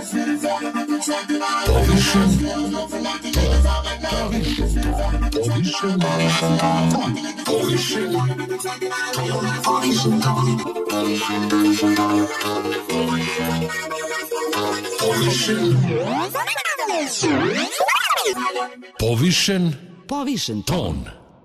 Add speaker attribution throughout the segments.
Speaker 1: Povišen ton.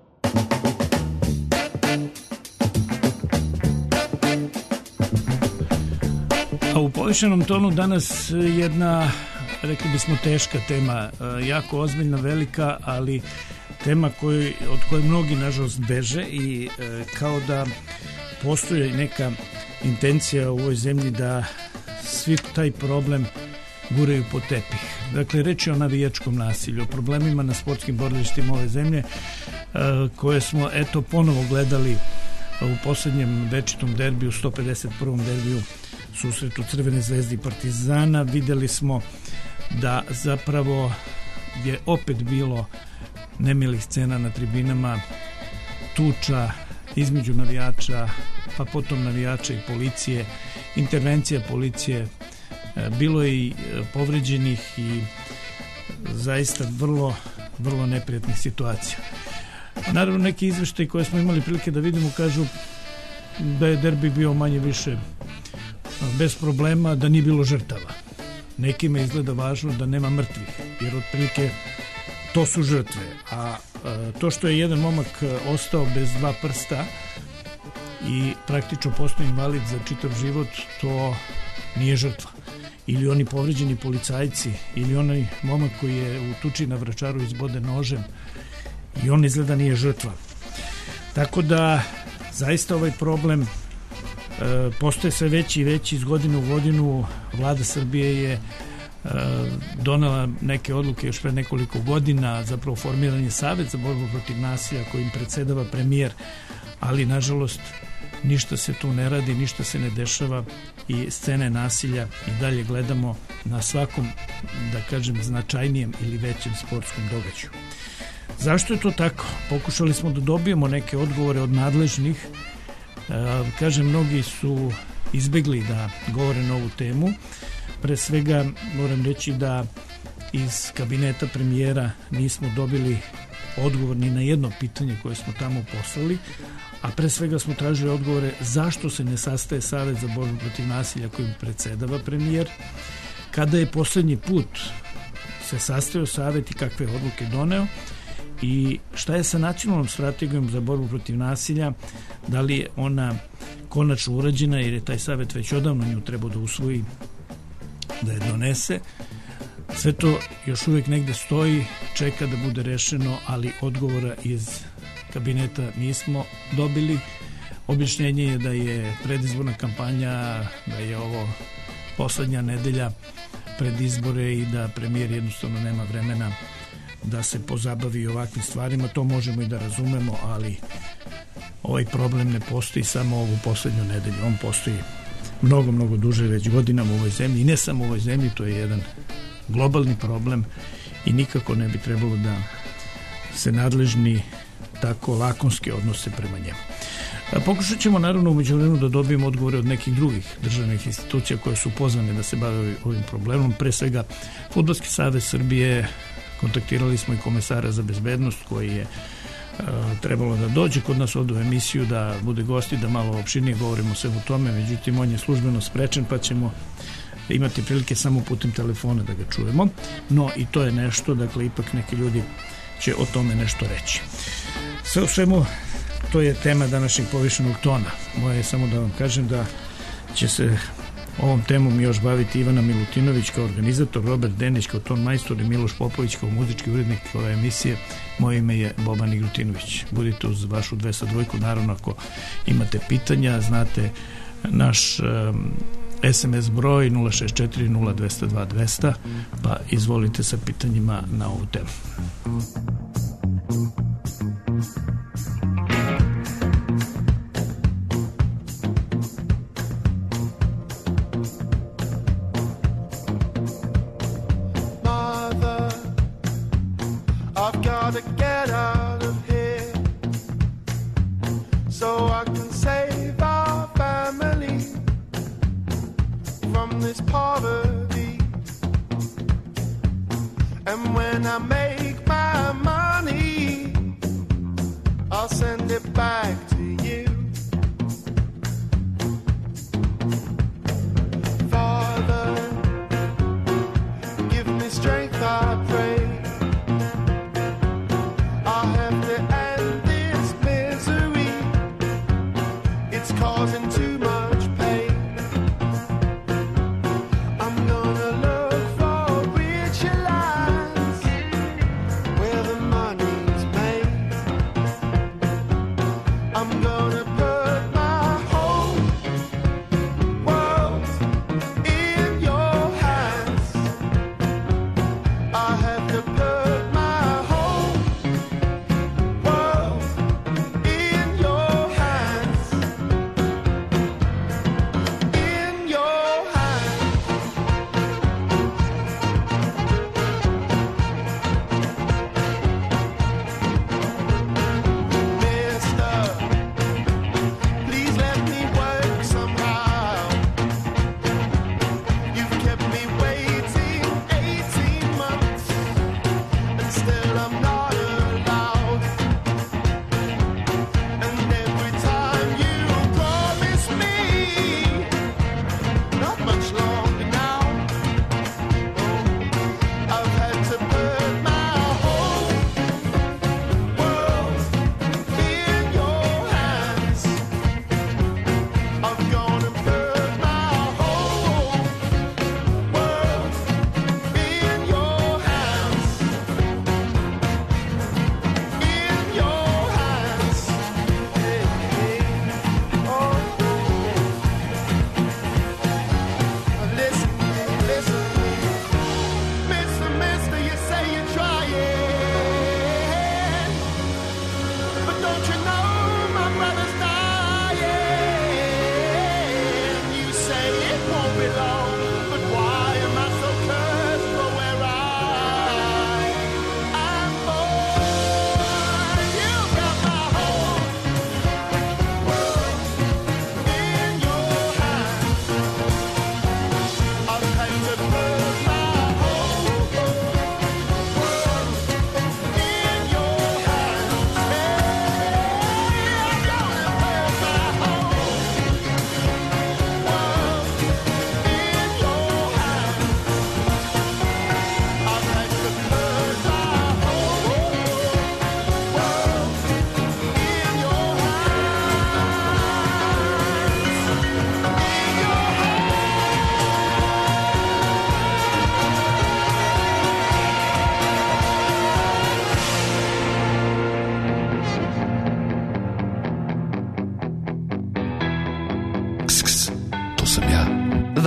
Speaker 2: A u povišenom tonu danas jedna, rekli bismo, teška tema, jako ozbiljna, velika, ali tema od koje mnogi nažalost beže i kao da postoji neka intencija u ovoj zemlji da svi taj problem guraju pod tepih. Dakle, reč je o navijačkom nasilju, o problemima na sportskim borilištima ove zemlje koje smo ponovo gledali u poslednjem večitom derbiju, 151. derbiju, susretu Crvene zvezde i Partizana. Videli smo da zapravo je opet bilo nemilih scena na tribinama, tuča između navijača, pa potom navijača i policije, intervencija policije, bilo je i povređenih i zaista vrlo, vrlo neprijatnih situacija. Naravno, neki izveštaj koje smo imali prilike da vidimo kažu da je derbi bio manje više bez problema, da nije bilo žrtava. Nekima izgleda važno da nema mrtvih, jer otprilike to su žrtve. A to što je jedan momak ostao bez dva prsta i praktično postao invalid za čitav život, to nije žrtva. Ili oni povređeni policajci, ili onaj momak koji je u tuči na Vračaru izboden nožem, i on izgleda nije žrtva. Tako da zaista ovaj problem postoje sve veći i veći iz godine u godinu. Vlada Srbije je donela neke odluke još pre nekoliko godina, zapravo formiran je Savet za borbu protiv nasilja kojim predsedava premijer, ali nažalost ništa se tu ne radi, ništa se ne dešava i scene nasilja i dalje gledamo na svakom, da kažem, značajnijem ili većem sportskom događaju. Zašto je to tako? Pokušali smo da dobijemo neke odgovore od nadležnih. Kažem, mnogi su izbegli da govore na ovu temu. Pre svega moram reći da iz kabineta premijera nismo dobili odgovor ni na jedno pitanje koje smo tamo poslali, a pre svega smo tražili odgovore zašto se ne sastaje Savet za borbu protiv nasilja kojim predsedava premijer, kada je poslednji put se sastajao Savet i kakve odluke doneo i šta je sa nacionalnom strategijom za borbu protiv nasilja, da li je ona konačno urađena, jer je taj Savet već odavno nju trebao da usvoji, da je donese. Sve to još uvijek negde stoji, čeka da bude rešeno, ali odgovora iz kabineta nismo dobili. Objašnjenje je da je predizborna kampanja, da je ovo poslednja nedelja pred izbore i da premijer jednostavno nema vremena da se pozabavi ovakvim stvarima. To možemo i da razumemo, ali ovaj problem ne postoji samo ovu poslednju nedelju. On postoji mnogo, mnogo duže, već godinama u ovoj zemlji, i ne samo u ovoj zemlji, to je jedan globalni problem i nikako ne bi trebalo da se nadležni tako lakonski odnose prema njemu. Pokušat ćemo naravno u međuvremenu da dobijemo odgovore od nekih drugih državnih institucija koje su pozvane da se bave ovim problemom. Pre svega Fudbalski savez Srbije, kontaktirali smo i komesara za bezbednost koji je trebalo da dođe kod nas ovdje u emisiju, da bude gost i da malo opširnije govorimo sve u tome, međutim on je službeno sprečen, pa ćemo imati prilike samo putem telefona da ga čujemo, no i to je nešto, dakle ipak neki ljudi će o tome nešto reći. Sve u svemu, to je tema današnjeg povišenog tona. Moje je samo da vam kažem da će se ovom temom još baviti Ivana Milutinović kao organizator, Robert Denić kao ton majstor i Miloš Popović kao muzički urednik ove emisije. Moje ime je Boban Igrutinović. Budite uz vašu 202, naravno ako imate pitanja, znate naš SMS broj 064 0202 200, pa izvolite sa pitanjima na ovu temu.
Speaker 3: Poverty,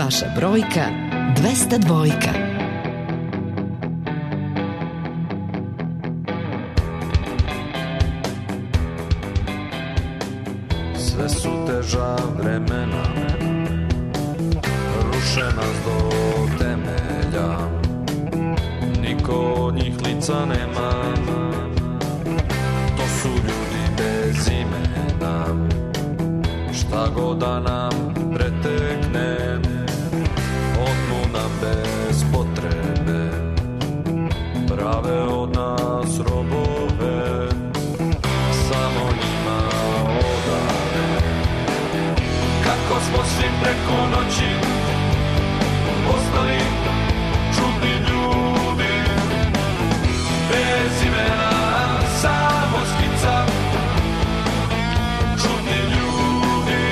Speaker 1: Vaša brojka 202.
Speaker 3: Sve su teža vremena, ruše nas do temelja, niko od njih lica nema, to su ljudi bez imena, šta god da nam pretekne, otmu nam bez potrebe, prave od nas robove, samo njima odane. Kako smo svi preko noći postali čudni ljudi, bez imena, samo skica, čudni ljudi.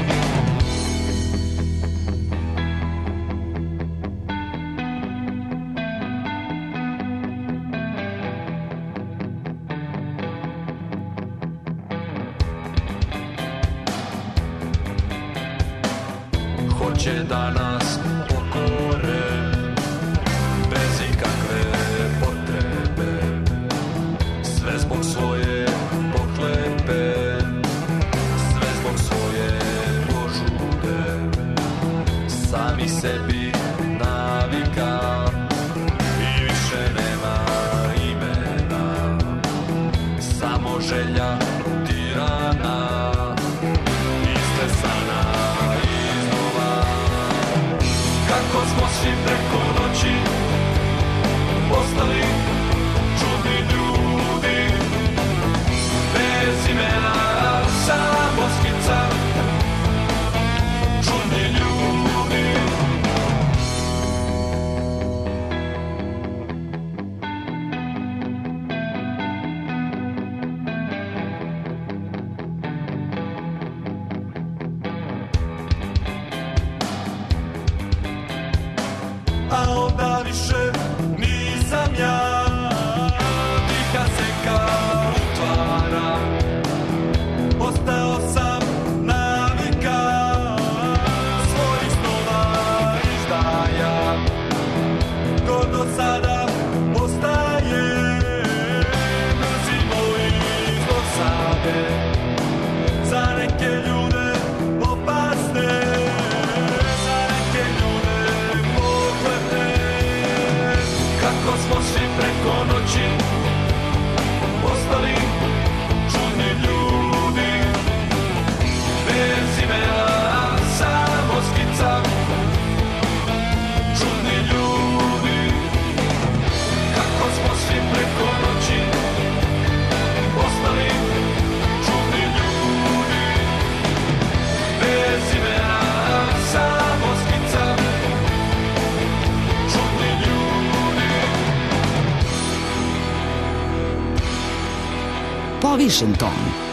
Speaker 3: Hoće da nas pokore, bez ikakve potrebe, sve zbog svoje pohlepe, sve zbog svoje požude, sami sebi navika i više nema imena, samo želja tirana, istresana iznova. Kako smo svi preko noći postali čudni ljudi, bez imena, samo skica, čudni ljudi. A onda više nisam ja, tiha se kao utvara, postao sam navika svojih snova izdaja, ko do sada postaje, mrzimo ih do sade, za neke ljude opasne, za neke ljude pohlepne. Kako smo svi preko noći postali čudni ljudi, bez imena, samo skica, čudni ljudi. Kako smo svi preko noći postali čudni ljudi, bez imena, samo skica, čudni ljudi.
Speaker 1: Povišen ton.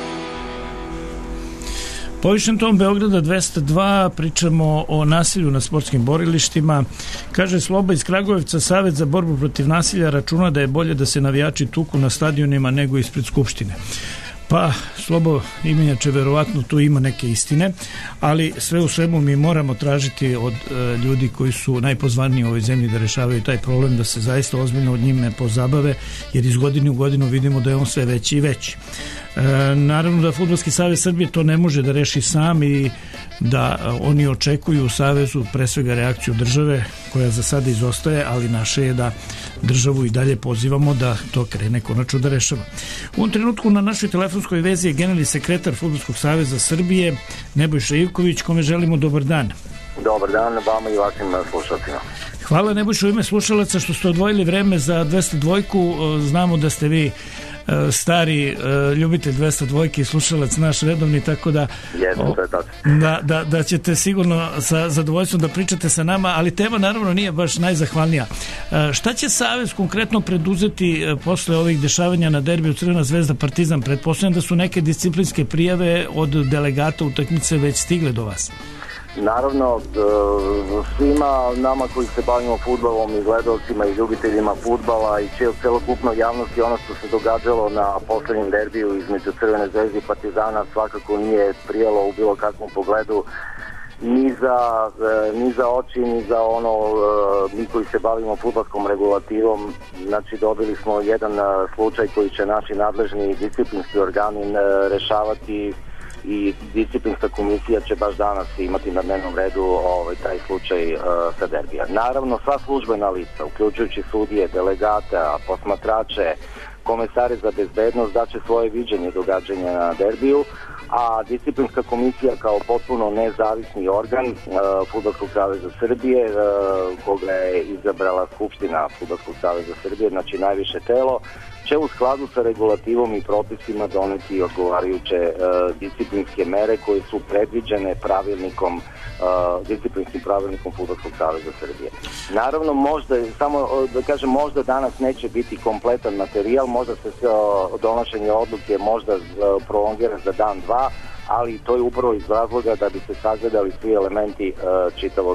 Speaker 2: Povišen ton Beograda 202, pričamo o nasilju na sportskim borilištima. Kaže Sloba iz Kragujevca, Savet za borbu protiv nasilja računa da je bolje da se navijači tuku na stadionima nego ispred Skupštine. Pa, Slobo, imenjače, verovatno tu ima neke istine, ali sve u svemu mi moramo tražiti od ljudi koji su najpozvaniji u ovoj zemlji da rešavaju taj problem, da se zaista ozbiljno od njime pozabave, jer iz godine u godinu vidimo da je on sve veći i veći. Naravno da Fudbalski savez Srbije to ne može da reši sam i da oni očekuju u savezu pre svega reakciju države koja za sada izostaje, ali naše je da državu i dalje pozivamo da to krene konačno da rešava. U ovom trenutku na našoj telefonskoj vezi je generalni sekretar Fudbalskog saveza Srbije Nebojša Ivković, kome želimo dobar dan.
Speaker 4: Dobar dan vama i vašim slušalcima.
Speaker 2: Hvala Nebojša u ime slušalaca što ste odvojili vreme za 202. Znamo da ste vi stari ljubitelj 202 i slušalac naš redovni, tako da da ćete sigurno sa zadovoljstvom da pričate sa nama, ali tema naravno nije baš najzahvalnija. Šta će Savez konkretno preduzeti posle ovih dešavanja na derbiju Crvena zvezda Partizan? Pretpostavljam da su neke disciplinske prijave od delegata utakmice već stigle do vas.
Speaker 4: Naravno, svima nama koji se bavimo fudbalom i gledalcima i ljubiteljima fudbala i celokupnoj javnosti, ono što se događalo na poslednjem derbiju između Crvene zvezde i Partizana svakako nije prijelo u bilo kakvom pogledu ni za oči, ni za ono, mi koji se bavimo fudbalskom regulativom. Znači dobili smo jedan slučaj koji će naši nadležni disciplinski organi rešavati i disciplinska komisija će baš danas imati na dnevnom redu taj slučaj sa derbija. Naravno, sva službena lica, uključujući sudije, delegate, posmatrače, komesare za bezbednost, daće svoje viđenje događanja na derbiju, a disciplinska komisija kao potpuno nezavisni organ Fudbalskog saveza Srbije, koga je izabrala Skupština Fudbalskog saveza Srbije, znači najviše telo, će u skladu sa regulativom i propisima doneti odgovarajuće disciplinske mere koje su predviđene disciplinskim pravilnikom Fudbalskog saveza Srbije. Naravno, možda, samo da kažem, možda danas neće biti kompletan materijal, možda se donošenje odluke možda prolongira za dan, dva, ali to je upravo iz razloga da bi se sagledali svi elementi čitavog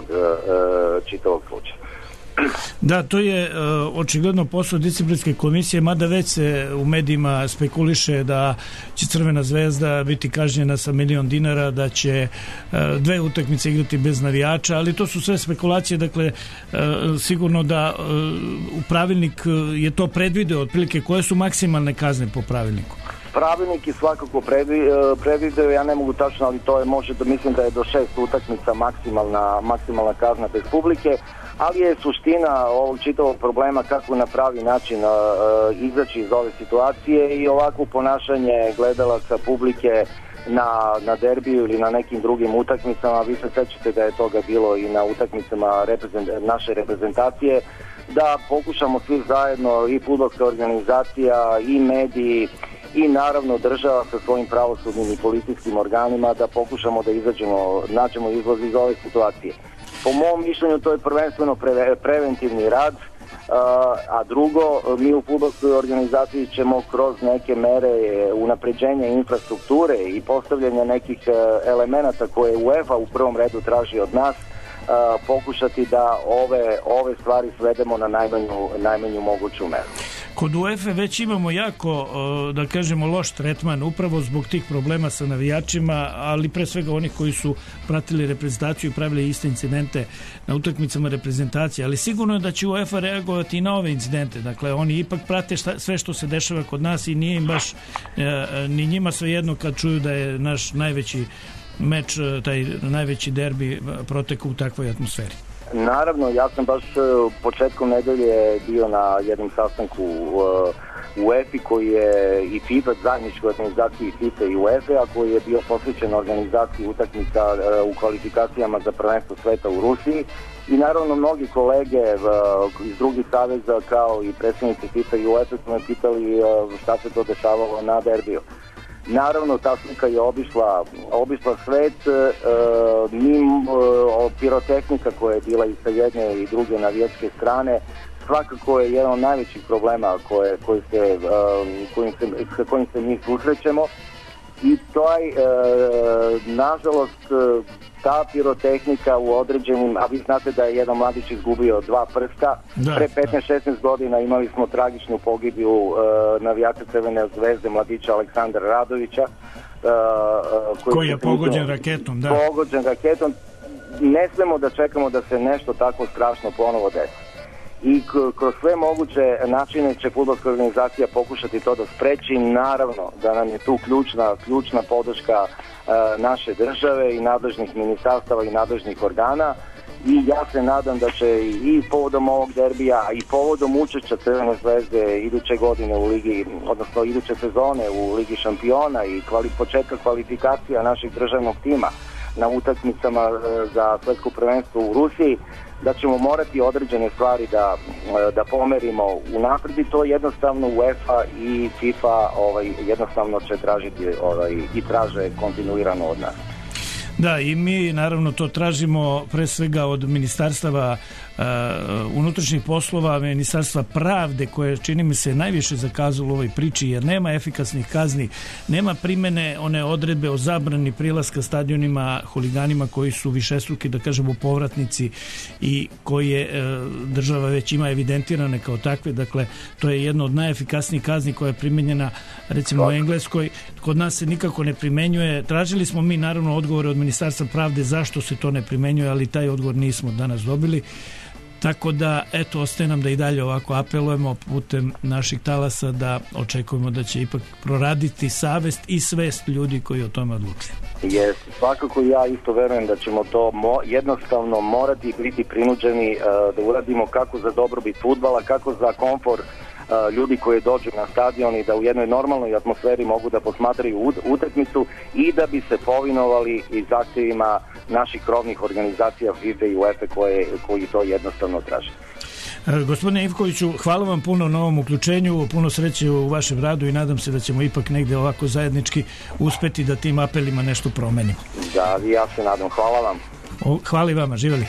Speaker 4: slučaja.
Speaker 2: Da, to je očigledno posao disciplinske komisije, mada već se u medijima spekuliše da će Crvena zvezda biti kažnjena sa $1.000.000, da će 2 utakmice igrati bez navijača, ali to su sve spekulacije, dakle sigurno da u pravilnik je to predvideo otprilike koje su maksimalne kazne po pravilniku.
Speaker 4: Pravilnik je svakako predvideo, ja ne mogu tačno, ali to je mislim da je do 6 utakmica maksimalna kazna bez publike, ali je suština ovog čitavog problema kako na pravi način izaći iz ove situacije i ovako ponašanje gledalaca publike na derbiju ili na nekim drugim utakmicama. Vi se sećate da je toga bilo i na utakmicama naše reprezentacije, da pokušamo svi zajedno, i fudbalska organizacija, i mediji, i naravno država sa svojim pravosudnim i policijskim organima, da pokušamo da nađemo izlaz iz ove situacije. Po mom mišljenju to je prvenstveno preventivni rad, a drugo, mi u fudbalskoj organizaciji ćemo kroz neke mere unapređenja infrastrukture i postavljanja nekih elemenata koje UEFA u prvom redu traži od nas, pokušati da ove stvari svedemo na najmanju moguću meru.
Speaker 2: Kod UEFA već imamo jako, da kažemo, loš tretman upravo zbog tih problema sa navijačima, ali pre svega onih koji su pratili reprezentaciju i pravili iste incidente na utakmicama reprezentacije, ali sigurno je da će UEFA reagovati i na ove incidente. Dakle, oni ipak prate sve što se dešava kod nas i nije im baš ni njima svejedno kad čuju da je naš najveći meč, taj najveći derbi protekao u takvoj atmosferi.
Speaker 4: Naravno, ja sam baš početkom nedelje bio na jednom sastanku u UEFA koji je i FIFA, zajedničkoj organizaciji FIFA i UEFA, a koji je bio posvećen organizaciji utakmica u kvalifikacijama za prvenstvo sveta u Rusiji. I naravno mnogi kolege iz drugih saveza kao i predstavnici FIFA i UEFA su me pitali šta se to dešavalo na derbiju. Naravno, ta slika je obišla svet, pirotehnika koja je bila i sa jedne i druge navijačke strane, svakako je jedan od najvećih problema sa kojim se mi susrećemo. I nažalost, ta pirotehnika u određenim, a vi znate da je jedan mladić izgubio 2 prsta, pre 15-16 godina imali smo tragičnu pogibiju navijača Crvene zvezde, mladića Aleksandra Radovića,
Speaker 2: koji je pogođen raketom.
Speaker 4: Pogođen raketom. Ne smemo da čekamo da se nešto tako strašno ponovo desi. I kroz sve moguće načine će fudbalska organizacija pokušati to da spreči. Naravno da nam je tu ključna podrška naše države i nadležnih ministarstava i nadležnih organa, i ja se nadam da će i povodom ovog derbija i povodom učešća Crvene zvezde iduće godine u ligi, odnosno iduće sezone u Ligi šampiona i početka kvalifikacija našeg državnog tima na utakmicama za svetsko prvenstvo u Rusiji, da ćemo morati određene stvari da pomerimo unapred, i to jednostavno UEFA i FIFA jednostavno će tražiti i traže kontinuirano od nas.
Speaker 2: Da, i mi naravno to tražimo pre svega od ministarstava unutrašnjih poslova, ministarstva pravde, koje čini mi se najviše zakazalo u ovoj priči, jer nema efikasnih kazni, nema primene one odredbe o zabrani prilaska stadionima huliganima koji su višestruki, da kažemo, povratnici i koje država već ima evidentirane kao takve. Dakle, to je jedna od najefikasnijih kazni koja je primenjena recimo u Engleskoj. Kod nas se nikako ne primenjuje. Tražili smo mi naravno odgovore od Ministarstva pravde zašto se to ne primenjuje, ali taj odgovor nismo danas dobili. Tako da, eto, ostaje nam da i dalje ovako apelujemo putem naših talasa, da očekujemo da će ipak proraditi savest i svest ljudi koji o tome odlučuju.
Speaker 4: Jeste, svakako ja isto verujem da ćemo to jednostavno morati biti prinuđeni da uradimo kako za dobrobit fudbala, kako za komfor ljudi koji dođu na stadion i da u jednoj normalnoj atmosferi mogu da posmatraju utakmicu i da bi se povinovali i zahtjevima naših krovnih organizacija FIFA i UEFA koji to jednostavno traže.
Speaker 2: Gospodine Ivkoviću, hvala vam puno na ovom uključenju, puno sreće u vašem radu i nadam se da ćemo ipak negde ovako zajednički uspeti da tim apelima nešto promenimo.
Speaker 4: Da, ja se nadam. Hvala vam.
Speaker 2: Hvala i vama, živeli.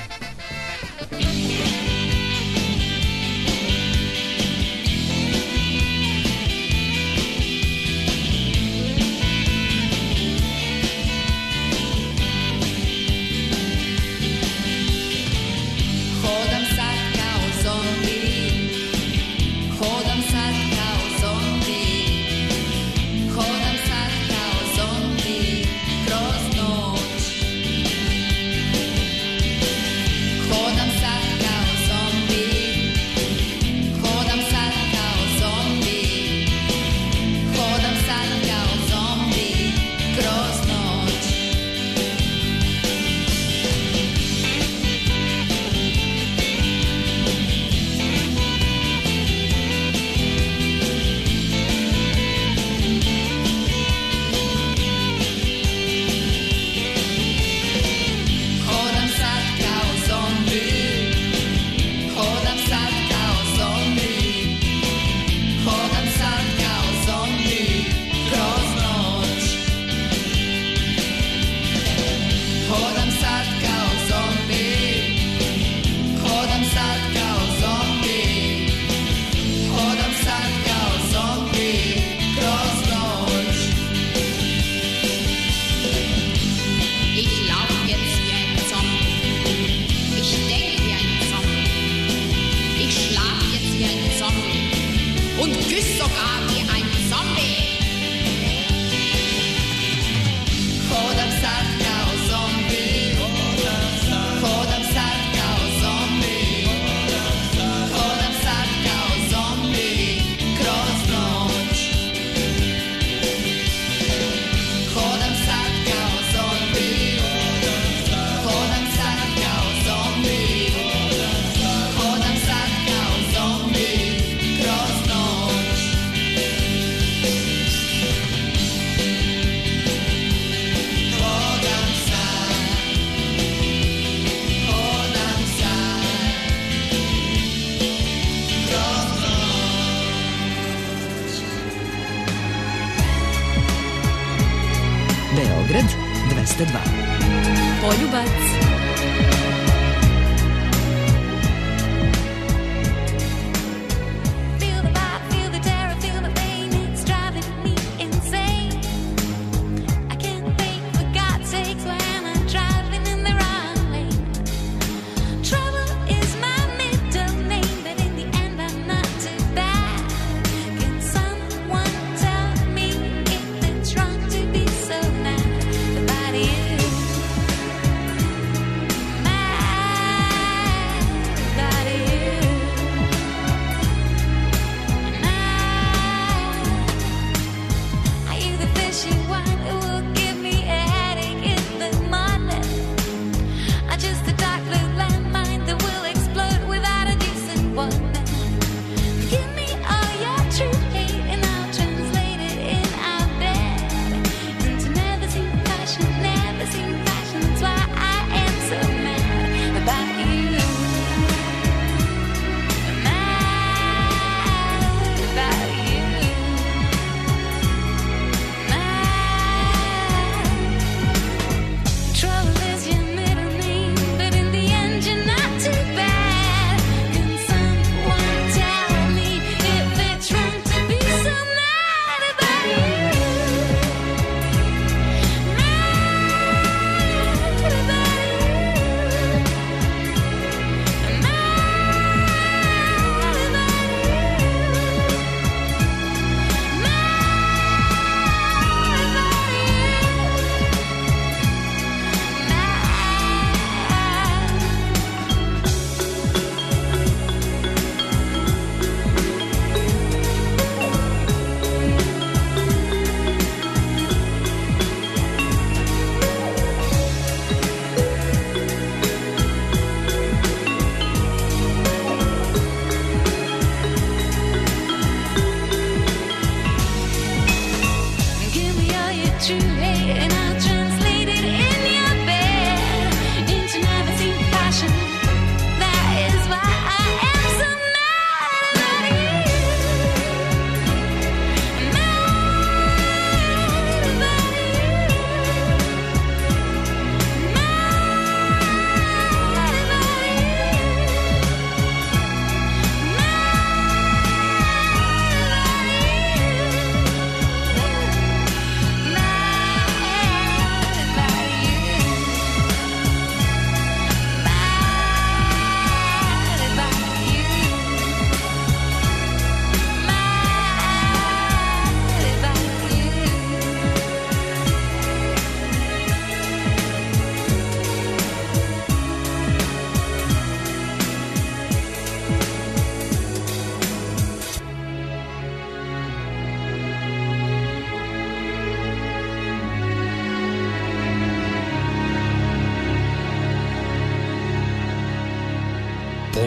Speaker 1: Beograd 202. Poljubac.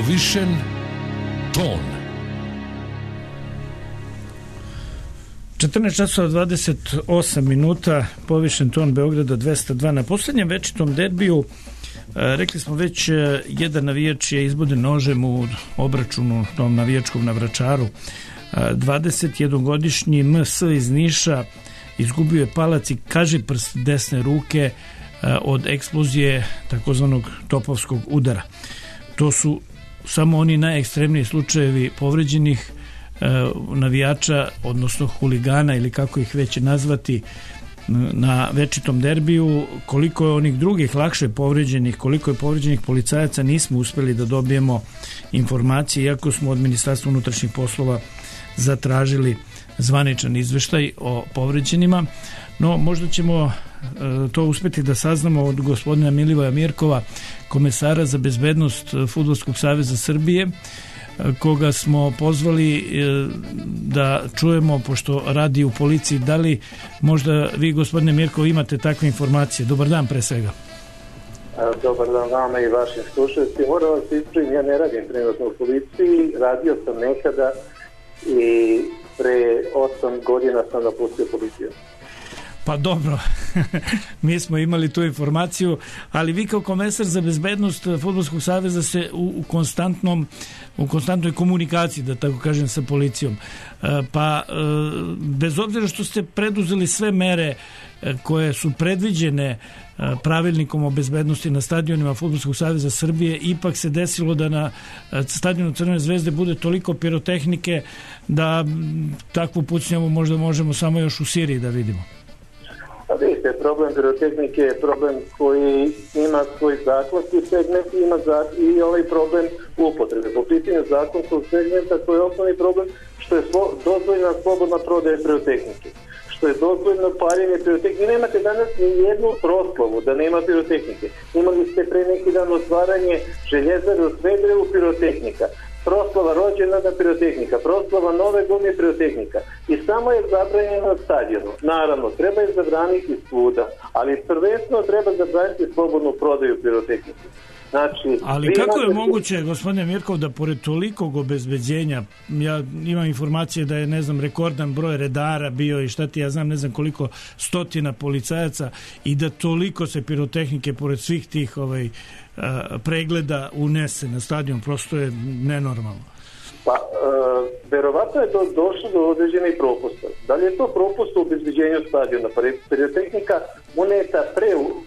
Speaker 5: Povišen ton.
Speaker 2: 14 časova 28 minuta, povišen ton Beograda 202. Na poslednjem večitom derbiju, rekli smo već, jedan navijač je izboden nožem u obračunu tom navijačkom na Vračaru. 21-godišnji MS iz Niša izgubio je palac i kažiprst desne ruke od eksplozije takozvanog topovskog udara. To su samo oni najekstremniji slučajevi povređenih navijača, odnosno huligana ili kako ih već nazvati na večitom derbiju. Koliko je onih drugih lakše povređenih, koliko je povređenih policajaca, nismo uspeli da dobijemo informacije, iako smo od Ministarstva unutrašnjih poslova zatražili zvaničan izveštaj o povređenima. No, možda ćemo to uspeti da saznamo od gospodina Milivoja Mirkova, komesara za bezbednost Fudbalskog saveza Srbije, koga smo pozvali da čujemo, pošto radi u policiji. Da li možda vi, gospodine Mirkov, imate takve informacije? Dobar dan pre svega.
Speaker 6: Dobar dan vama i vašim slušalcima. Moram vas ispraviti, ja ne radim trenutno u policiji, radio sam nekada i pre 8 godina sam napustio policiju.
Speaker 2: Pa dobro, mi smo imali tu informaciju, ali vi kao komesar za bezbednost Fudbalskog saveza ste u konstantnoj komunikaciji, da tako kažem, sa policijom. Pa bez obzira što ste preduzeli sve mere koje su predviđene pravilnikom o bezbednosti na stadionima Fudbalskog saveza Srbije, ipak se desilo da na stadionu Crvene zvezde bude toliko pirotehnike da takvu pucnjavu možda možemo samo još u Siriji da vidimo.
Speaker 6: Vidite, problem pirotehnike je problem koji ima svoj zakonski segment i i ovaj problem upotrebe. Po pitanju zakonskog segmenta, to je osnovni problem što je dozvoljena slobodna prodaja pirotehnike, što je dozvoljeno paljenje pirotehnike. Vi nemate danas ni jednu proslavu da nema pirotehnike. Imali ste pre neki dan otvaranje Željezare u Smederevu pirotehnika, proslava rođendana pirotehnika, proslava nove godine pirotehnika, i samo je zabranjeno na stadionu. Naravno, treba je zabraniti svuda, ali prvenstveno treba zabraniti slobodnu prodaju pirotehnike. Znači,
Speaker 2: ali kako je moguće, gospodine Mirkov, da pored tolikog obezbeđenja, ja imam informacije da je, ne znam, rekordan broj redara bio i šta ti ja znam, ne znam koliko stotina policajaca, i da toliko se pirotehnike pored svih tih pregleda unese na stadion, prosto je nenormalno.
Speaker 6: Pa, verovatno je došlo do određenih propusta. Da li je to propust u obezbeđenju stadiona? Pa pirotehnika uneta pre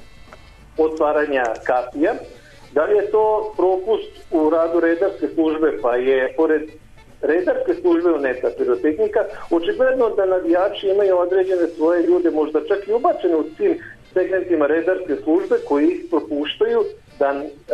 Speaker 6: otvaranja kapija. Da li je to propust u radu redarske službe, pa je pored redarske službe uneta pirotehnika? Očigledno da navijači imaju određene svoje ljude, možda čak i ubačene u tim segmentima redarske službe, koji ih propuštaju da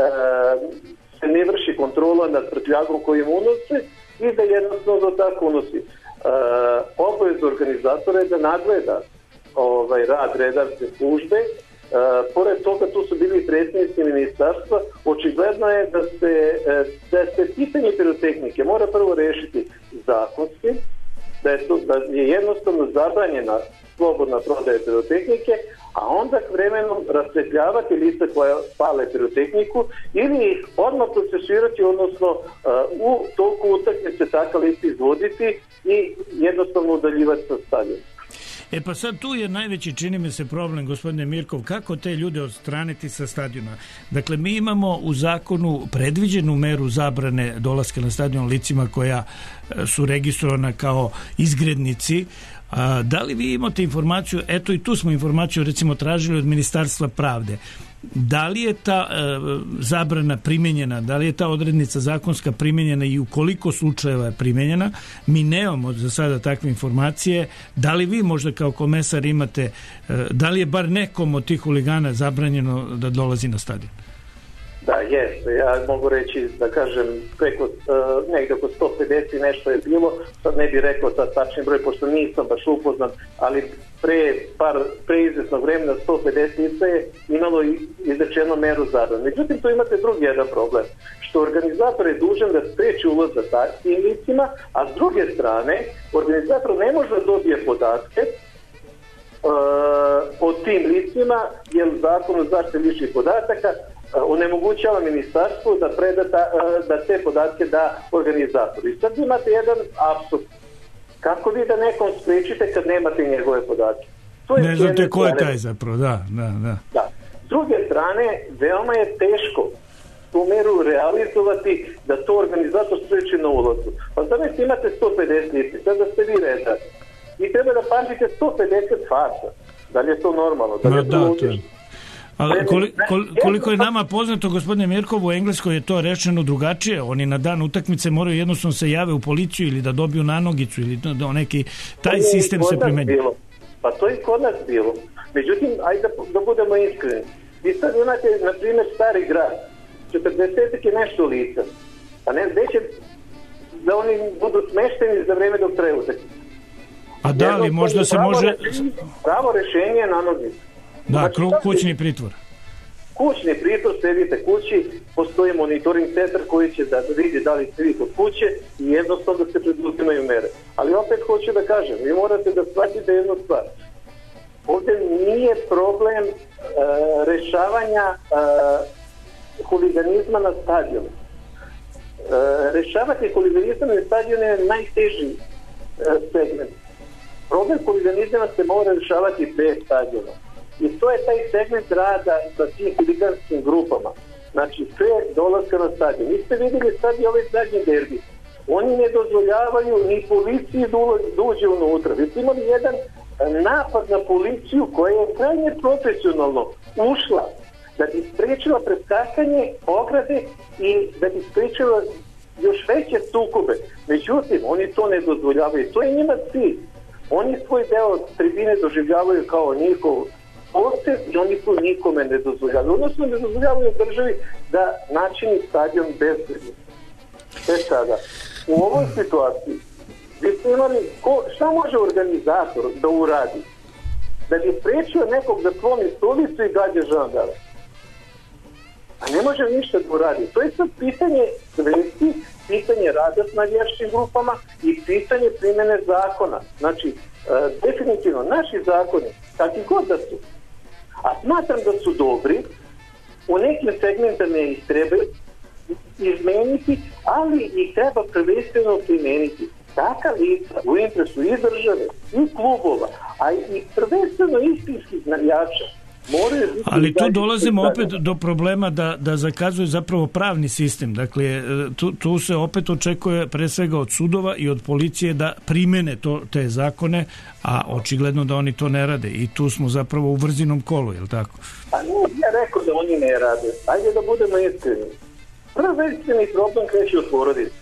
Speaker 6: se ne vrši kontrola nad prtljagom kojim unose i da jednostavno do tako unosi. Obaveza organizatora je da nadgleda rad redarske službe. Pored toga, tu su bili predstavnici ministarstva. Očigledno je da se pitanje pirotehnike mora prvo rešiti zakonski, da je jednostavno zabranjena slobodna prodaja pirotehnike, a onda vremenom rasvetljavati lice koja pale pirotehniku ili ih odmah procesuirati, odnosno u toku utakmice takav lice izvoditi i jednostavno udaljivati sa stadiona.
Speaker 2: Pa sad tu je najveći, čini mi se, problem, gospodine Mirkov, kako te ljude odstraniti sa stadiona. Dakle, mi imamo u zakonu predviđenu meru zabrane dolaska na stadion licima koja su registrovana kao izgrednici. Da li vi imate informaciju, eto i tu smo informaciju recimo tražili od Ministarstva pravde, da li je ta zabrana primenjena, da li je ta odrednica zakonska primenjena i u koliko slučajeva je primenjena? Mi nemamo za sada takve informacije. Da li vi možda kao komesar imate, da li je bar nekom od tih huligana zabranjeno da dolazi na stadion?
Speaker 6: Da, jeste. Ja mogu reći, da kažem, preko negdje oko 150 nešto je bilo, sad ne bih rekao sad tačni broj, pošto nisam baš upoznat, ali pre izvesnog vremena 150 je imalo izrečeno meru zabrane. Međutim, tu imate drugi jedan problem, što organizator je dužan da spreči ulaz za tim licima, a s druge strane, organizator ne može da dobije podatke o tim licima, jer Zakon o zaštiti ličnih podataka onemogućava ministarstvo da te podatke da organizatoru. I sad imate jedan apsurd. Kako vi da nekom sprečite kad nemate njegove podatke?
Speaker 2: Ne znate ko je taj zapravo, da.
Speaker 6: S druge strane, veoma je teško tu meru realizovati da to organizator spreči na ulazu. Pa sad imate 150 listi, sad da ste vi redari. I treba da pamtite 150 farsa. Da li je to normalno? Da li je to utično?
Speaker 2: Ali koliko je nama poznato, gospodine Mirkov, u Engleskoj je to rečeno drugačije. Oni na dan utakmice moraju jednostavno se jave u policiju ili da dobiju nanogicu ili da neki taj sistem se primenjuje.
Speaker 6: Pa to je kod nas bilo. Međutim, ajde da budemo iskreni. Vi sad imate, na primjer, Stari grad, 40 je nešto lica. A ne gde će da oni budu smešteni za vreme dok traje utakmica.
Speaker 2: A da li možda se može...
Speaker 6: Pravo rešenje je nanogica.
Speaker 2: Da, kućni pritvor.
Speaker 6: Kućni pritvor, sedite kući, postoji monitoring centar koji će da vidi da li ste vi kod kuće i jednostavno da se preduzimaju mere. Ali opet hoću da kažem, vi morate da shvatite jednu stvar. Ovdje nije problem rešavanja huliganizma na stadionu. Rešavati huliganizam na stadionu je najteži segment. Problem huliganizma se mora rešavati bez stadiona. I to je taj segment rada sa tim huliganskim grupama. Znači, sve dolaska na stadion. Vi ste vidjeli sad i ovaj zadnji derbi. Oni ne dozvoljavaju ni policiji da uđe unutra. Vi ste imali jedan napad na policiju koja je krajnje profesionalno ušla da bi sprečila preskakanje ograde i da bi sprečila još veće sukobe. Međutim, oni to ne dozvoljavaju. To je njima cilj. Oni svoj deo tribine doživljavaju kao njihov posted i oni tu nikome ne dozvoljavaju. Odnosno ne dozvoljavaju državi da načini stadion bezbedno. Sada, u ovoj situaciji vi ste imali, šta može organizator da uradi? Da bi sprečio nekog da slomi stolicu i gađe žandara. A ne može ništa da uradi. To je sad pitanje svesti, pitanje rada s navijačkim grupama i pitanje primjene zakona. Znači, definitivno, naši zakoni, kakvi god da su, a smatram da su dobri, u nekim segmentama ih treba izmeniti, ali ih treba prvenstveno primeniti. Taka lica u interesu i države, i klubova, a i prvenstveno istinskih navijača.
Speaker 2: Ali tu dolazimo opet do problema da zakazuje zapravo pravni sistem. Dakle, tu se opet očekuje pre svega od sudova i od policije da primene te zakone, a očigledno da oni to ne rade. I tu smo zapravo u vrzinom kolu, je li tako?
Speaker 6: Pa nije rekao da oni ne rade. Ajde da budemo iskreni. Prvenstveni problem kreće od porodice.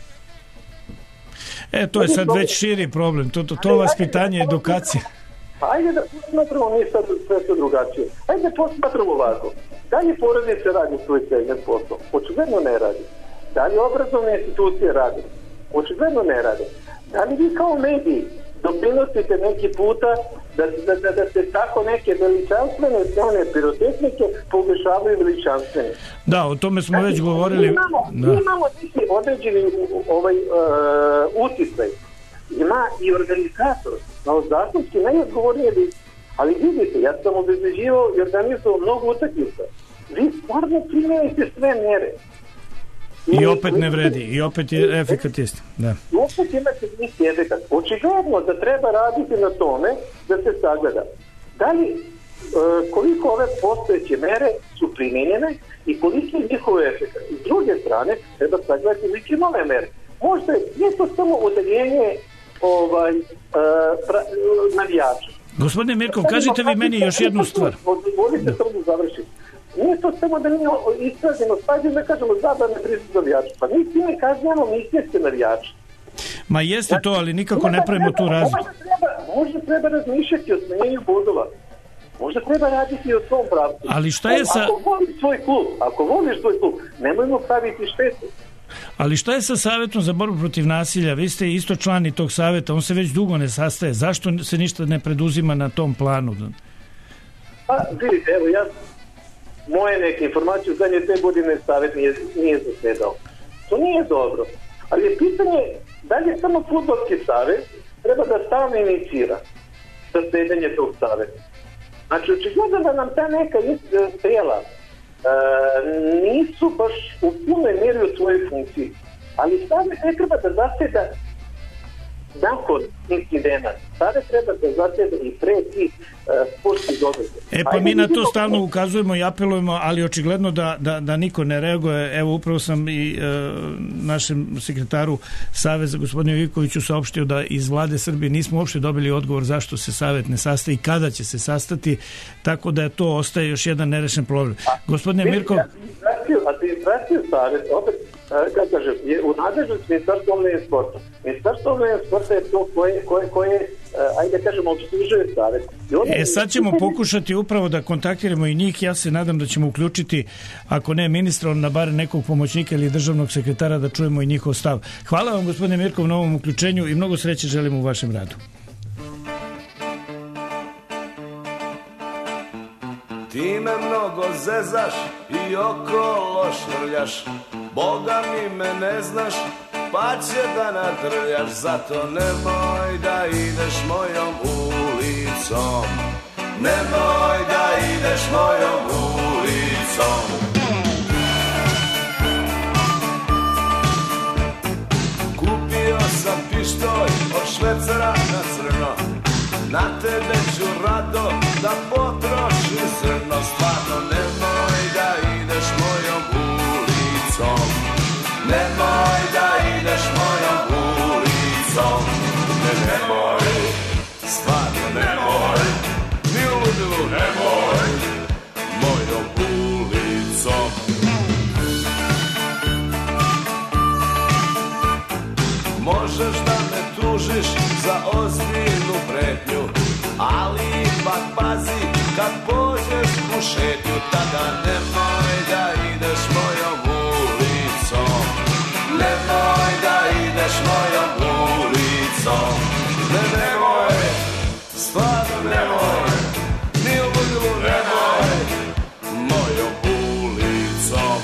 Speaker 2: To je sad već širi problem. To vaspitanje, edukacija.
Speaker 6: Ajde da posmatramo mi sad sve to drugačije. Ajde da posmatramo ovako. Da li porodice radi svoj segment posao? Očigledno ne radi. Da li obrazovne institucije radi? Očigledno ne radi. Da li vi kao mediji doprinosite neki puta da se tako neke veličanstvene strane pirotehnike poglašavaju veličanstvene?
Speaker 2: Da, o tome smo već govorili.
Speaker 6: Mi imamo neki određeni uticaj. Ima i organizator, malo zakonski najodgovornije bi, ali vidite, ja sam obezbeđivao i organizovao mnogo utakmica. Vi stvarno primenite sve mere.
Speaker 2: I opet ne vredi, i opet je efekat isti. Da.
Speaker 6: I opet imate isti efekat. Očigledno da treba raditi na tome da se sagleda. Da li, koliko ove postojeće mere su primenjene i koliki je njihov efekat. S druge strane, treba sagledati neke nove mere. Možda je to samo udaljenje navijača.
Speaker 2: Gospodine Mirkov, kažite vi meni još jednu stvar.
Speaker 6: Volite samo da završiti. Nije to samo da mi istražimo stadion da kažemo zabrane prisustva navijača. Pa mi time kažemo mi jeste navijači.
Speaker 2: Ma jeste to, ali nikako ne pravimo tu razliku.
Speaker 6: Možda treba razmišljati o smanjenju bodova. Možda treba raditi o tom pravcu.
Speaker 2: Ali šta je sa...
Speaker 6: Ako voliš svoj klub, nemojmo praviti štetu.
Speaker 2: Ali šta je sa Savetom za borbu protiv nasilja? Vi ste isto člani tog saveta, on se već dugo ne sastaje. Zašto se ništa ne preduzima na tom planu?
Speaker 6: Pa, vidite, evo, moje neke informacije u zadnje 2 godine savet nije zasedao. To nije dobro. Ali je pitanje da li je samo fudbalski savet treba da stalno inicira zasedanje tog saveta. Znači, očigledno da nam ta neka tela nisu baš u punoj mjeri u svojoj funkciji. Ali savjet ne treba da zaseda nakon incidenta. Savjet treba da zaseda i pre tih sportskih događaja.
Speaker 2: Pa mi na to stalno ukazujemo i apelujemo, ali očigledno da niko ne reaguje. Evo, upravo sam i našem sekretaru Saveza, gospodinu Ivikoviću, saopštio da iz vlade Srbije nismo uopšte dobili odgovor zašto se savjet ne sastaje i kada će se sastati, tako da to ostaje još jedan nerešen problem. Gospodine Mirkov...
Speaker 6: Administraciju savjet, opet, kako kažem, je u nadležnosti Ministarstva omladine i sporta. Ministarstvo omladine i sporta je to koje ajde kažemo, obslužuje savjet.
Speaker 2: Sad ćemo pokušati upravo da kontaktiramo i njih. Ja se nadam da ćemo uključiti, ako ne ministra, na bar nekog pomoćnika ili državnog sekretara, da čujemo i njihov stav. Hvala vam, gospodine Mirkov, na ovom uključenju i mnogo sreće želim u vašem radu.
Speaker 7: Ti me mnogo zezaš i okolo švrljaš, Boga mi me ne znaš, pa će da nadrljaš. Zato nemoj da ideš mojom ulicom, nemoj da ideš mojom ulicom. Kupio sam pištolj od švecera na crno, na tebe ću rado da potrošim zrno. Stvarno nemoj da ideš mojom ulicom, nemoj da ideš mojom ulicom. Nemoj, stvarno nemoj, ni u ludilu nemoj mojom ulicom. Možeš da me tužiš za ozbiljnu pretnju, ali ipak pazi kad pođeš u šetnju, tada nemoj da ideš mojom ulicom, nemoj da ideš mojom ulicom. Nemoj, stvarno nemoj, ni u ludilu nemoj mojom ulicom.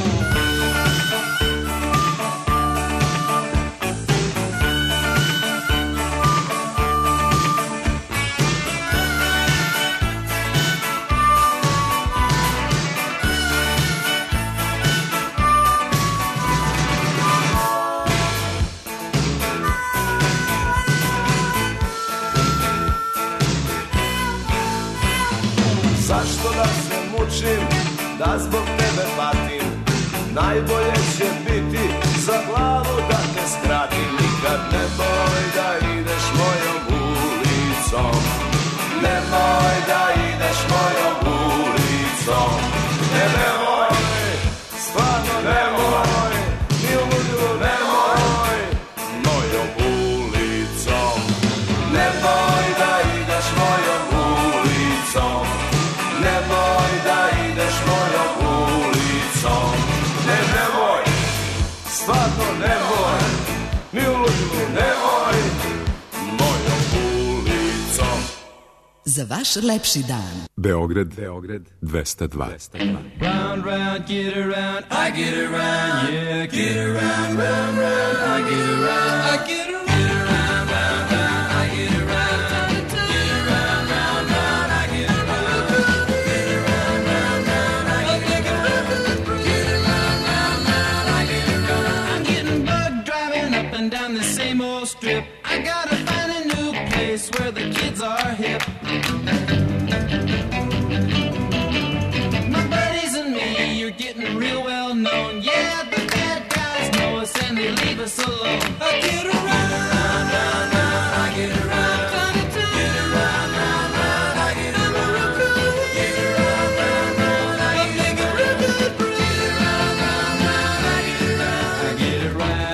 Speaker 7: Zašto da se mučim, da zbog tebe patim? Najbolje će biti za glavu da te skratim. Nikad nemoj da ideš mojom ulicom, nemoj da ideš mojom ulicom. Nemoj, stvarno nemoj, ni u ludilu nemoj mojom ulicom. Nemoj da ideš mojom ulicom, nemoj da ideš mojom ulicom. Nemoj, stvarno nemoj, ni u ludilu nemoj mojom ulicom.
Speaker 1: Za vaš lepši dan.
Speaker 8: Beograd 202.
Speaker 9: Round, round, get around, I get around, yeah, get around, round, round, I get around, I get around. Strip. I gotta find a new place where the kids are hip. My buddies and me, you're getting real well known. Yeah, the bad guys know us and they leave us alone. I get around, round, round, round, I get around. Get around, round, round, I get around. Get around, round, round, I get around. Get around, round, round, I get around. I get around.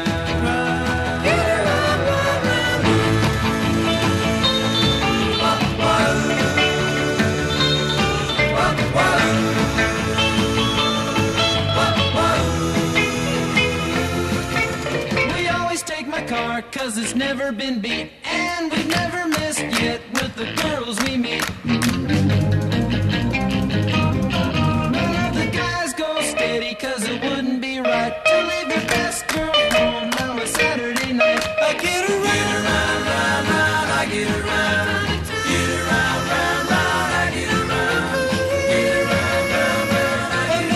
Speaker 9: Cause it's never been beat, and we've never missed yet with the girls we meet. None of the guys go steady, cause it wouldn't be right to leave your best girl home on a Saturday night. I get around, round, round, round, I get around. Get around, round, round, I get around. Get around, round, round, I get around.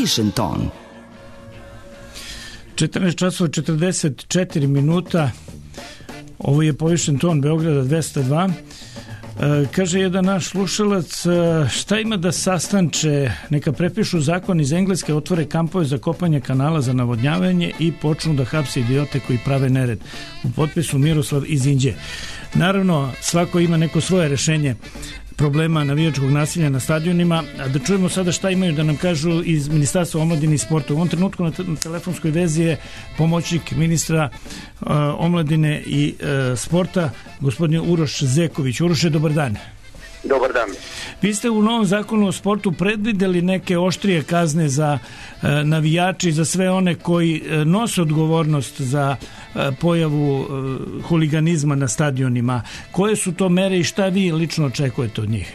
Speaker 1: Povišen ton.
Speaker 2: 14 časova 44 minuta. Ovo je Povišen ton Beograda 202. Kaže jedan naš slušalac, šta ima da sastanče, neka prepišu zakon iz Engleske, otvore kampove za kopanje kanala za navodnjavanje i počnu da hapse idiote koji prave nered. U potpisu Miroslav iz Inđe. Naravno, svako ima neko svoje rešenje problema navijačkog nasilja na stadionima, a da čujemo sada šta imaju da nam kažu iz Ministarstva omladine i sporta. U ovom trenutku na telefonskoj vezi je pomoćnik ministra omladine i sporta, gospodin Uroš Zeković. Uroše, dobar dan.
Speaker 10: Dobar dan.
Speaker 2: Vi ste u novom zakonu o sportu predvideli neke oštrije kazne za navijače i za sve one koji nose odgovornost za pojavu huliganizma na stadionima. Koje su to mere i šta vi lično očekujete od njih?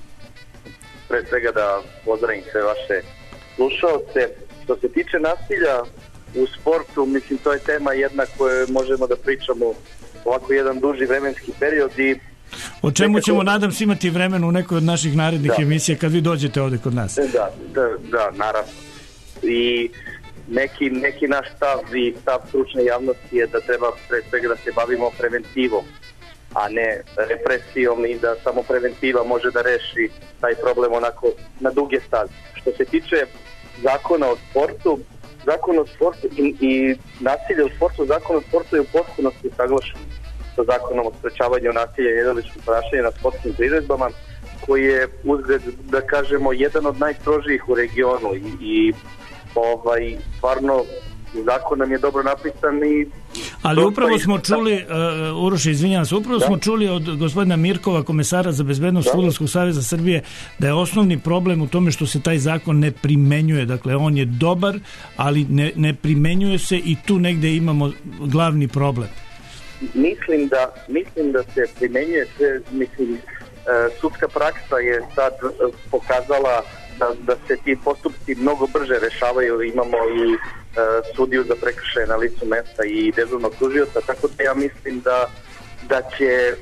Speaker 10: Pre svega da pozdravim sve vaše slušalce. Što se tiče nasilja u sportu, mislim, to je tema jedna koju možemo da pričamo ovako jedan duži vremenski period i
Speaker 2: o čemu ćemo, nadam se, imati vremena u nekoj od naših narednih emisija kad vi dođete ovde kod nas.
Speaker 10: Da, naravno. I neki naš stav i stav stručne javnosti je da treba pre svega da se bavimo preventivom, a ne represijom i da samo preventiva može da reši taj problem onako na duge staze. Što se tiče zakona o sportu, zakon o sportu i nasilje u sportu, zakon o sportu je u potpunosti saglašen sa zakonom o sprečavanju nasilja i nedoličnog ponašanja na sportskim priredbama, koji je, uzgled da kažemo, jedan od najstrožijih u regionu i stvarno zakon nam je dobro napisan i... Ali
Speaker 2: upravo smo čuli, Uroše, izvinjavam se, smo čuli od gospodina Mirkova, komesara za bezbednost Fudbalskog saveza Srbije, da je osnovni problem u tome što se taj zakon ne primenjuje. Dakle, on je dobar, ali ne primenjuje se i tu negde imamo glavni problem.
Speaker 10: Mislim da se primenjuje sve, sudska praksa je sad pokazala da se ti postupci mnogo brže rešavaju. Imamo i sudiju za prekršaje na licu mesta i dežurnog tužioca, tako da ja mislim da će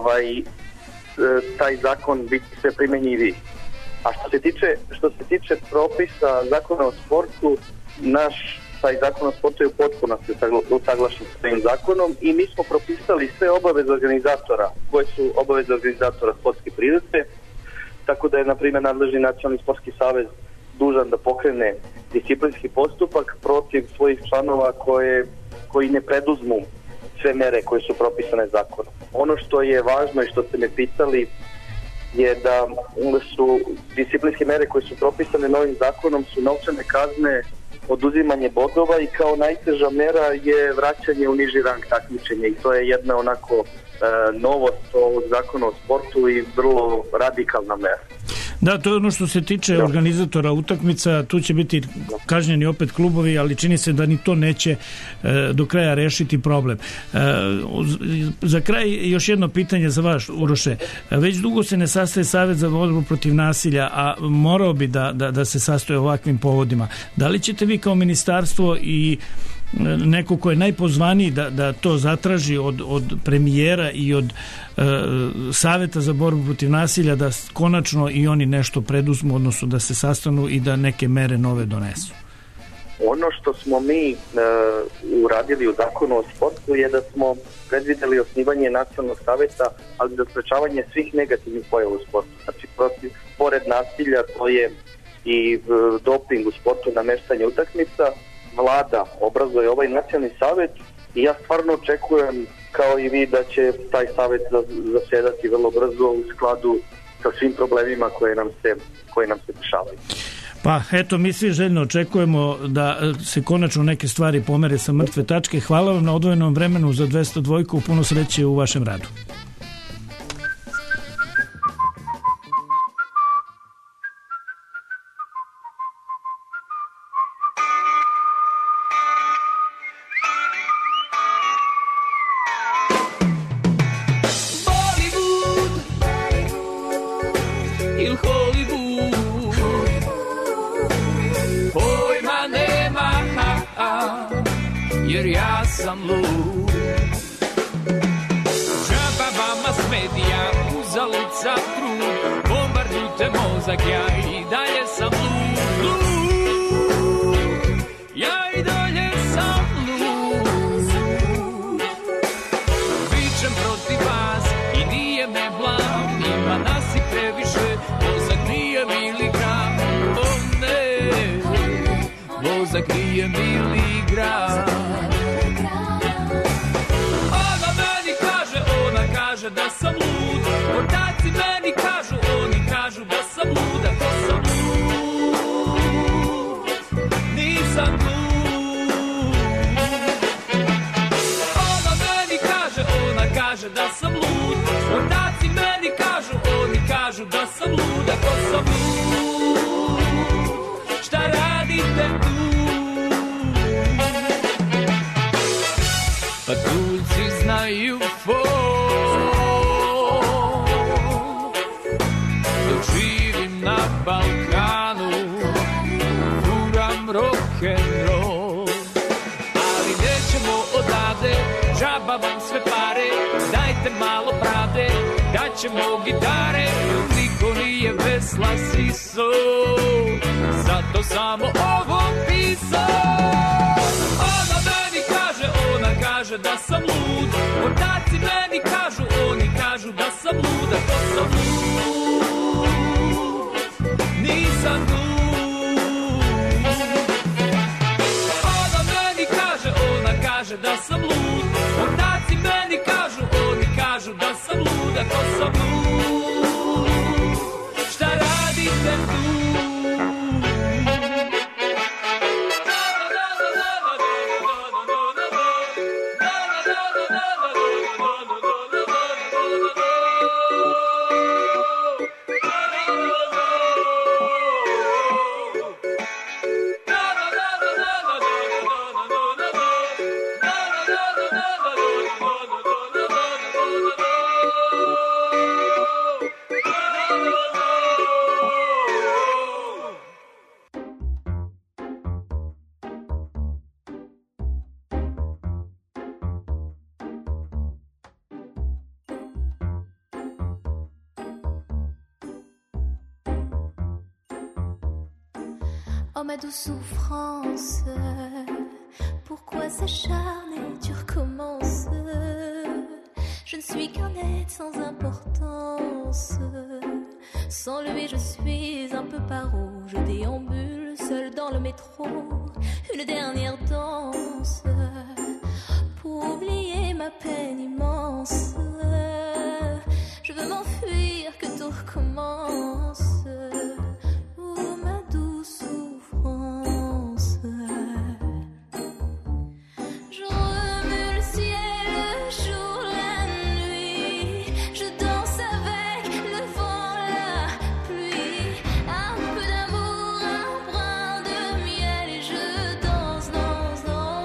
Speaker 10: taj zakon biti sve primenjiviji. A što se tiče propisa zakona o sportu, taj zakon o sportu je u potpunosti usaglašen s tim zakonom i mi smo propisali sve obaveze organizatora, koje su obaveze organizatora sportske priredbe, tako da je, na primjer, nadležni Nacionalni sportski savez dužan da pokrene disciplinski postupak protiv svojih članova koji ne preduzmu sve mere koje su propisane zakonom. Ono što je važno i što ste me pitali je da su disciplinske mere koje su propisane novim zakonom su novčane kazne, oduzimanje bodova i kao najteža mera je vraćanje u niži rang takmičenja i to je jedna onako novost ovog zakona o sportu i vrlo radikalna mera.
Speaker 2: Da, to je ono što se tiče organizatora utakmica, tu će biti kažnjeni opet klubovi, ali čini se da ni to neće do kraja rešiti problem. Za kraj još jedno pitanje za vas, Uroše. Već dugo se ne sastaje Savet za borbu protiv nasilja, a morao bi da se sastoje ovakvim povodima. Da li ćete vi kao ministarstvo i neko ko je najpozvaniji da to zatraži od premijera i od Saveta za borbu protiv nasilja, da konačno i oni nešto preduzmu, odnosno da se sastanu i da neke mere nove donesu?
Speaker 10: Ono što smo mi uradili u zakonu o sportu je da smo predvideli osnivanje nacionalnog saveta, ali za sprečavanje svih negativnih pojava u sportu. Znači, pored nasilja, to je i doping u sportu, nameštanje utakmica. Vlada obrazuje ovaj nacionalni savet i ja stvarno očekujem, kao i vi, da će taj savet zasedati vrlo brzo u skladu sa svim problemima koje nam se dešavaju.
Speaker 2: Pa eto, mi svi željno očekujemo da se konačno neke stvari pomere sa mrtve tačke. Hvala vam na odvojenom vremenu za 202, puno sreće u vašem radu.
Speaker 9: jer ja sam lud. Džaba vama smedija, uzalud sam trud, bombardujte mozak, ja i dalje sam lud. je mili grad. Ona meni kaže, ona kaže da sam lud. Ortaci meni kažu, oni kažu da sam lud. Ako sam lud, nisam lud. Ona meni kaže, ona kaže da sam lud. Ortaci meni kažu, oni kažu da sam lud. Ako sam lud, šta radite tu? Pa tuđi znaju fol, dok živim na Balkanu, furam rock'n'roll. Ali nećemo odavde, džaba vam sve pare, dajte malo pravde, daćemo gitare. Niko nije vesla siso, zato samo ovo pisao. Ona meni kaže, ona kaže da sam lud. Ortaci meni kažu, oni kažu da sam lud. Ako sam lud, nisam lud. Ona meni kaže, ona kaže da sam lud. Ortaci meni kažu, oni kažu da sam lud. Ako sam lud, šta radite tu?
Speaker 11: Oh ma douce souffrance, pourquoi s'acharner, tu recommences. Je ne suis qu'un être sans importance. Sans lui je suis un peu paro. Je déambule seul dans le métro. Une dernière danse pour oublier ma peine immense. Je veux m'enfuir, que tout recommence. Oh ma douce souffrance. Je remue le ciel, le jour, la nuit. Je danse avec le vent, la pluie. Un peu d'amour, un brin de miel. Et je danse, danse, danse.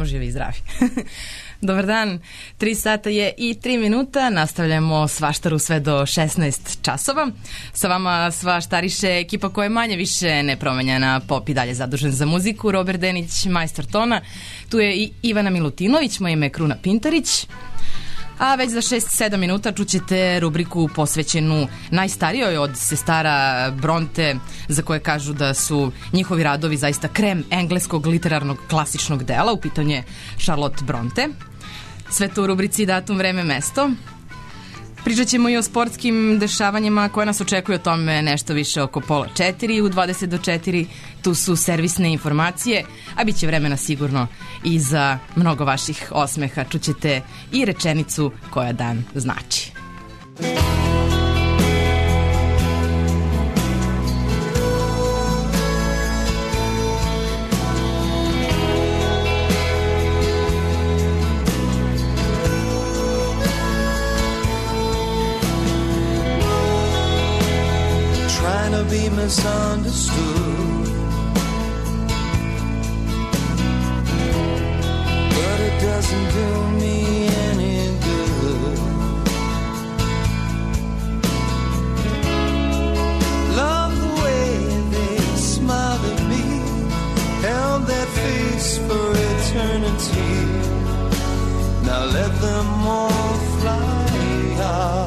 Speaker 12: smo živi i zdravi. Dobar dan, 3 sata je i 3 minuta, nastavljamo Svaštaru sve do 16 časova. Sa vama svaštariše ekipa koja je manje više nepromenjena, Pop i dalje zadužen za muziku, Robert Denić, majstor tona, tu je i Ivana Milutinović, moje ime je Kruna Pintarić. A već za 6-7 minuta čućete rubriku posvećenu najstarijoj od sestara Bronte, za koje kažu da su njihovi radovi zaista krem engleskog literarnog klasičnog dela. U pitanju je Charlotte Bronte. Sve to u rubrici Datum, vreme, mesto. Pričat ćemo i o sportskim dešavanjima koje nas očekuju, o tome nešto više oko pola 4, u 20 do 4 tu su servisne informacije, a bit će vremena sigurno i za mnogo vaših osmeha. Čućete i rečenicu koja dan znači.
Speaker 13: Be misunderstood, but it doesn't do me any good. Love the way they smiled at me, held that face for eternity. Now let them all fly out.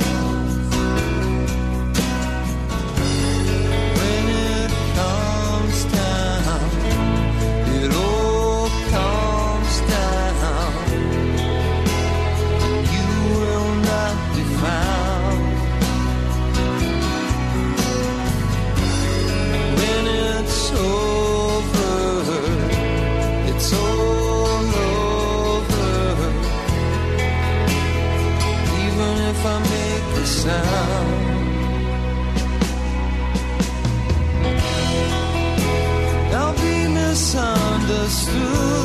Speaker 13: I'll be misunderstood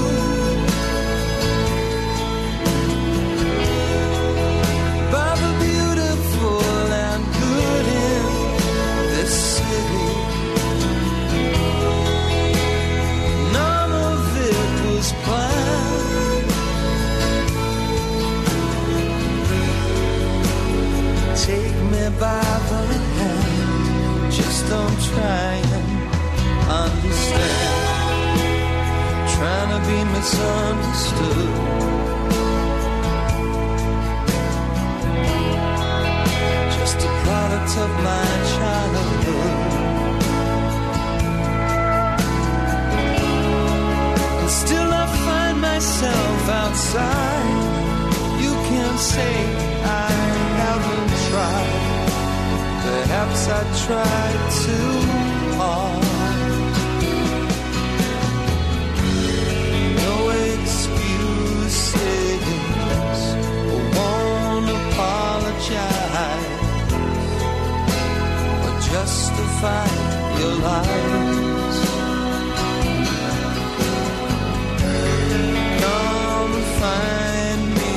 Speaker 13: by the beautiful and good in this city. None of it was planned. Take me by the hand, just don't try and understand. Trying to be misunderstood. Just a product of my childhood. And still I find myself outside. You can say I haven't tried. Perhaps I tried too hard. No excuses, I won't apologize or justify your lies. Come find me,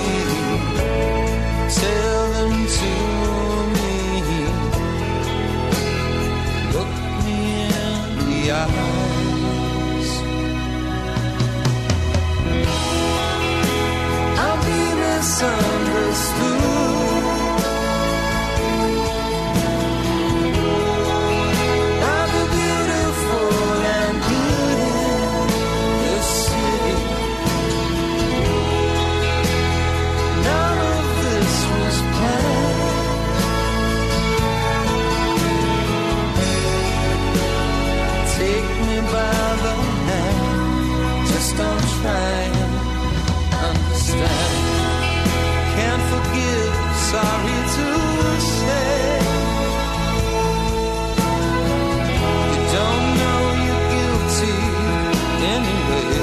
Speaker 13: tell them to me, look me in the eyes. I'll be misunderstood by the beautiful and good in this city. None of this was planned. Take me by the hand, just don't try and understand. Can't forgive, sorry to say. You don't know you're guilty anyway.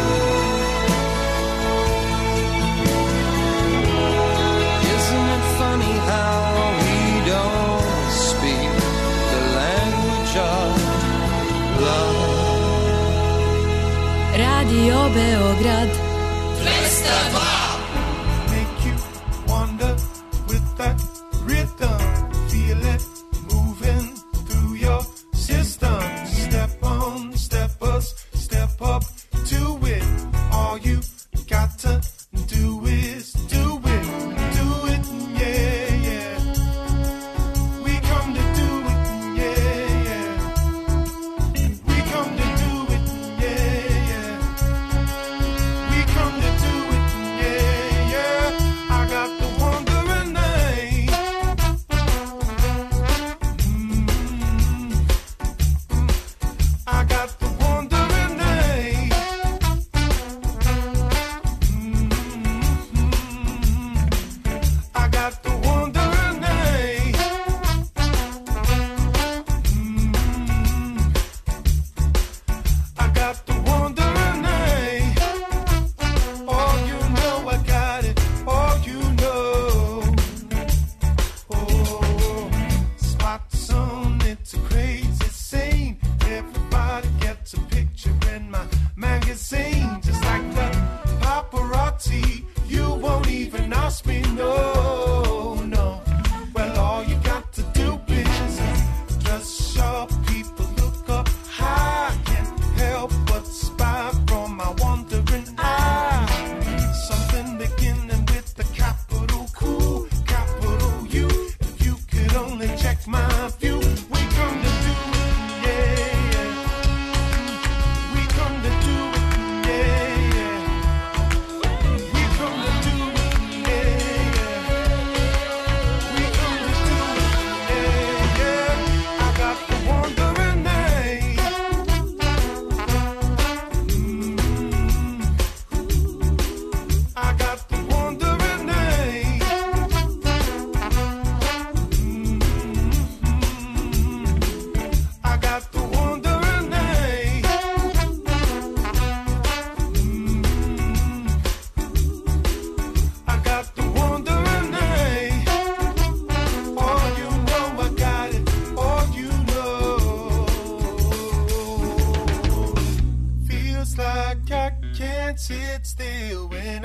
Speaker 13: Isn't it funny how we don't speak the language of love?
Speaker 11: Radio Beograd
Speaker 9: 202.
Speaker 14: Make you wonder with that rhythm, feel it moving through your system. Step on, steppers, step up to it. All you got to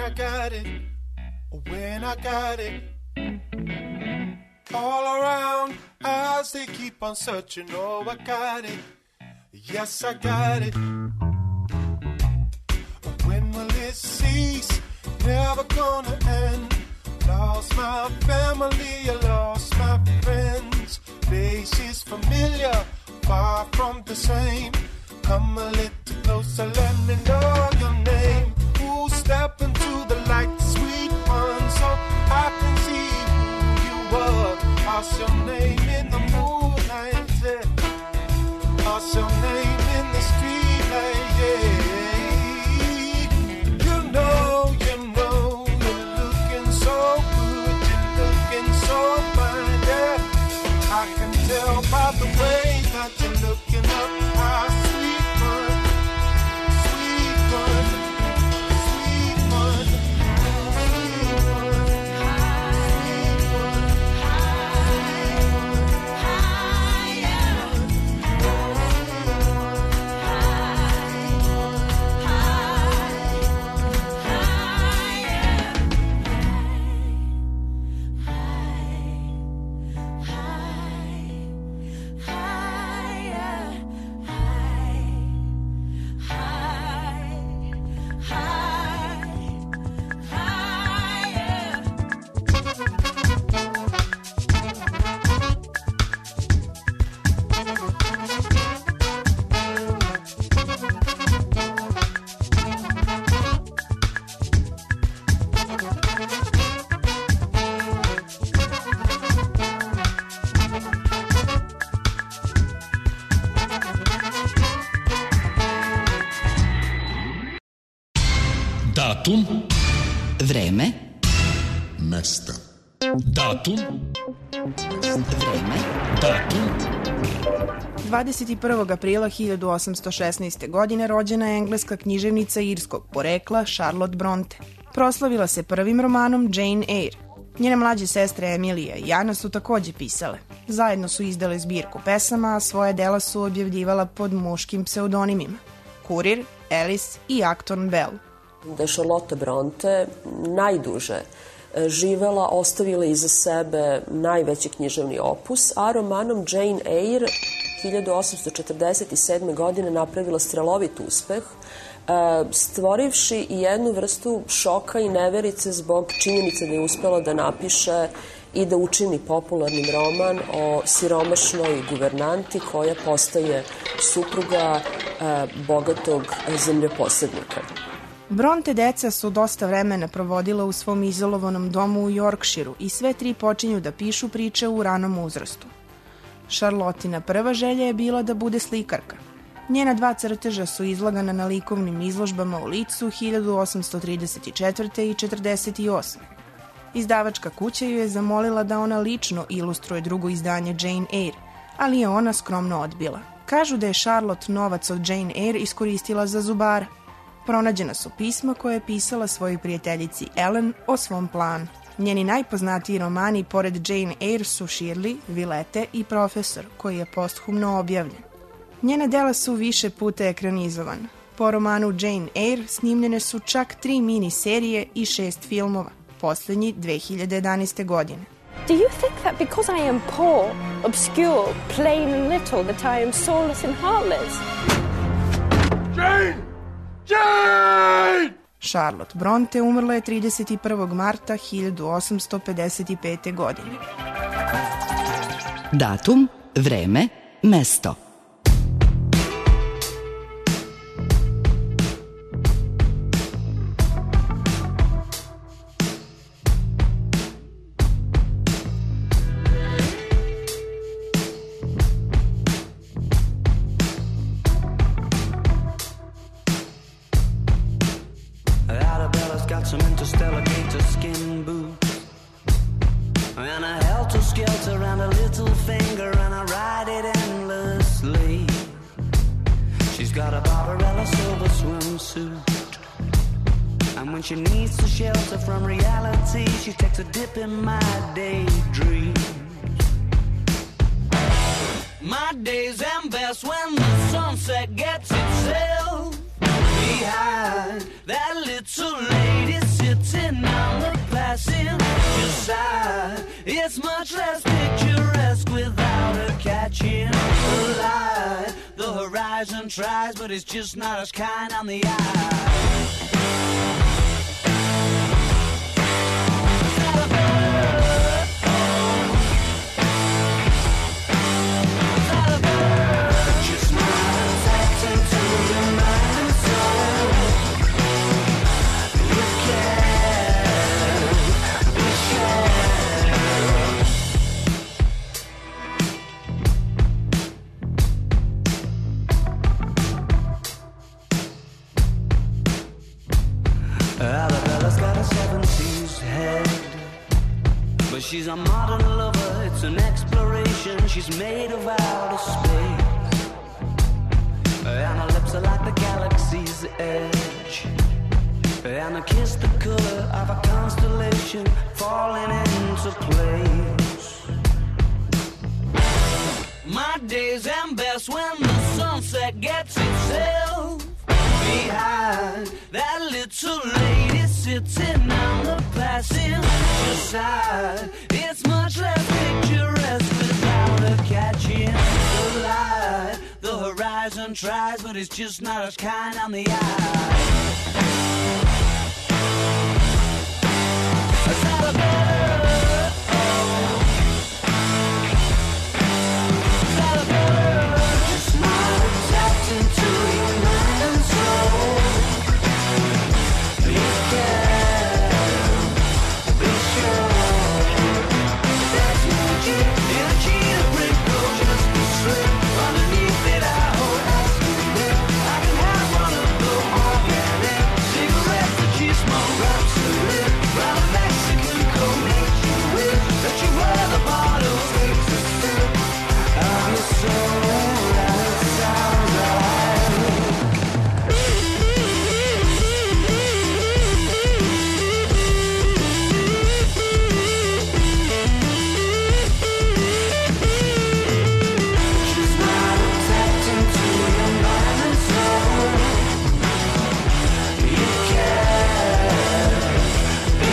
Speaker 14: I got it, when I got it. All around, as they keep on searching, oh, I got it, yes, I got it. When will it cease? Never gonna end. Lost my family, I lost my friends. Faces familiar, far from the same. Come a little closer, let me know your name. Who step into the light, sweet one, so I can see who you were. What's your name in the moonlight? Yeah. What's your name in the streetlight? Yeah. You know, you're looking so good, you're looking so fine. Yeah, I can tell by the way that you're looking up. Ah, sweet one, sweet one, sweet one, sweet one, sweet one,
Speaker 5: Datum,
Speaker 1: vreme,
Speaker 5: mesto. Datum,
Speaker 1: vreme,
Speaker 5: datum.
Speaker 15: 21. aprila 1816. godine rođena je engleska književnica irskog porekla Charlotte Bronte. Proslavila se prvim romanom Jane Eyre. Njene mlađe sestre Emilija i Ana su takođe pisale. Zajedno su izdale zbirku pesama, a svoje dela su objavljivala pod muškim pseudonimima Kurir, Alice i Acton Bell.
Speaker 16: Da je Charlotte Bronte najduže živela, ostavila iza sebe najveći književni opus, a romanom Jane Eyre 1847. godine napravila strelovit uspeh, stvorivši i jednu vrstu šoka i neverice zbog činjenice da je uspela da napiše i da učini popularnim roman o siromašnoj guvernanti koja postaje supruga bogatog zemljoposednika.
Speaker 15: Bronte deca su dosta vremena provodila u svom izolovanom domu u Yorkshireu i sve tri počinju da pišu priče u ranom uzrastu. Charlottina prva želja je bila da bude slikarka. Njena dva crteža su izlagana na likovnim izložbama u Licu 1834. i 48. Izdavačka kuća ju je zamolila da ona lično ilustruje drugo izdanje Jane Eyre, ali je ona skromno odbila. Kažu da je Charlotte novac od Jane Eyre iskoristila za zubara. Pronađena su pisma koje je pisala svojoj prijateljici Ellen o svom planu. Njeni najpoznatiji romani pored Jane Eyre su Shirley, Vilete i Profesor, koji je posthumno objavljen. Njena dela su više puta ekranizovana. Po romanu Jane Eyre snimljene su čak 3 mini serije i 6 filmova, poslednji 2011. godine.
Speaker 17: Do you think that because I am poor, obscure, plain and little, that I am soulless and heartless?
Speaker 14: Jane! Jane!
Speaker 15: Charlotte Bronte umrla je 31. marta 1855. godine.
Speaker 1: datum, vreme, mesto.
Speaker 18: Some interstellar gator skin boots and a helter-skelter and a little finger, and I ride it endlessly. She's got a Barbarella silver swimsuit, and when she needs to shelter from reality, she takes a dip in my daydreams. My days end best when the sunset gets itself behind that little lady sits sitting on the passenger side. It's much less picturesque without her catching the light. The horizon tries, but it's just not as kind on the eye. Arabella's got a 70s head, but she's a modern lover, it's an exploration. She's made of outer space, and her lips are like the galaxy's edge, and her kiss the color of a constellation falling into place. My days end best when the sunset gets itself behind that little lady sitting on the passenger side. It's much less picturesque without her catching the light. The horizon tries, but it's just not as kind on the eye. Just not tapped into your mind and soul. You can be sure there's magic in a cheetah print road. Just a slip underneath it. I hope that's good. I can have one of those organic cigarettes that you smoke. Wraps the lip round a Mexican coat. Makes you wish that you were the bottle. Takes a sip of your soul. And it sounds she's not tapped into your mind and soul. You can be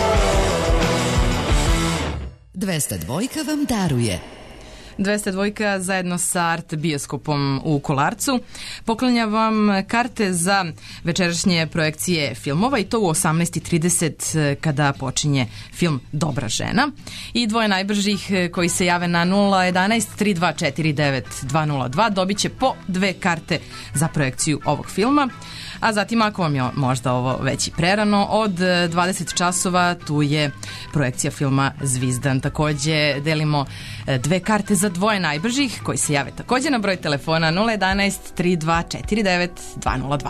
Speaker 18: sure.
Speaker 1: 202 vam daruje
Speaker 12: 202 zajedno sa Art bioskopom u Kolarcu poklanja vam karte za večerašnje projekcije filmova i to u 18:30 kada počinje film Dobra žena. I dvoje najbržih koji se jave na 011 3249 202 dobit će po 2 karte za projekciju ovog filma. A zatim, ako vam je možda ovo već i prerano, od 20 časova tu je projekcija filma Zvizdan. Takođe delimo 2 karte za dvoje najbržih koji se jave takođe na broj telefona 011 3249 202.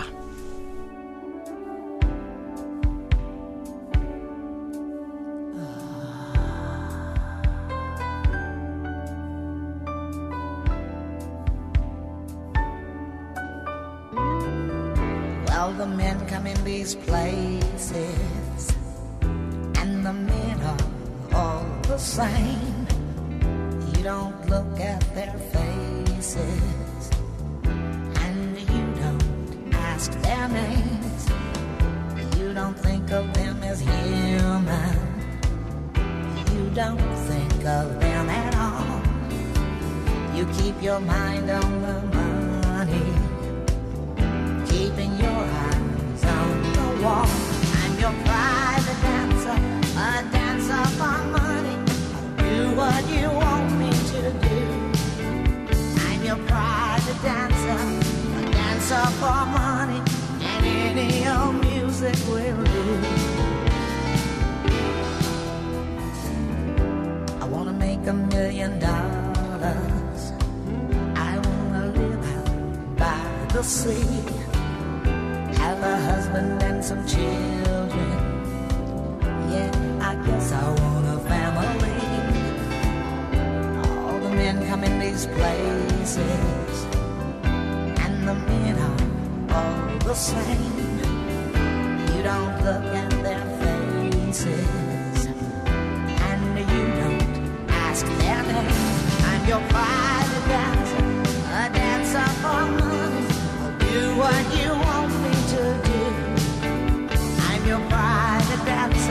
Speaker 19: Well, the men come in these places, and the men are all the same. You don't look at their faces, and you don't ask their names. You don't think of them as human. You don't think of them at all. You keep your mind on the money, keeping your eyes on the wall. I'm your private dancer, a dancer for money. Do what you want me to do. I'm your private dancer, a dancer for money, and any old music will do. I wanna make $1 million. I wanna live out by the sea, have a husband and some children. Yeah, I guess I want a family. All the men come in these places, and the men are all the same. You don't look at their faces, and you don't ask their name. I'm your private dancer, a dancer for money. I'll do what you want me to do. I'm your private dancer.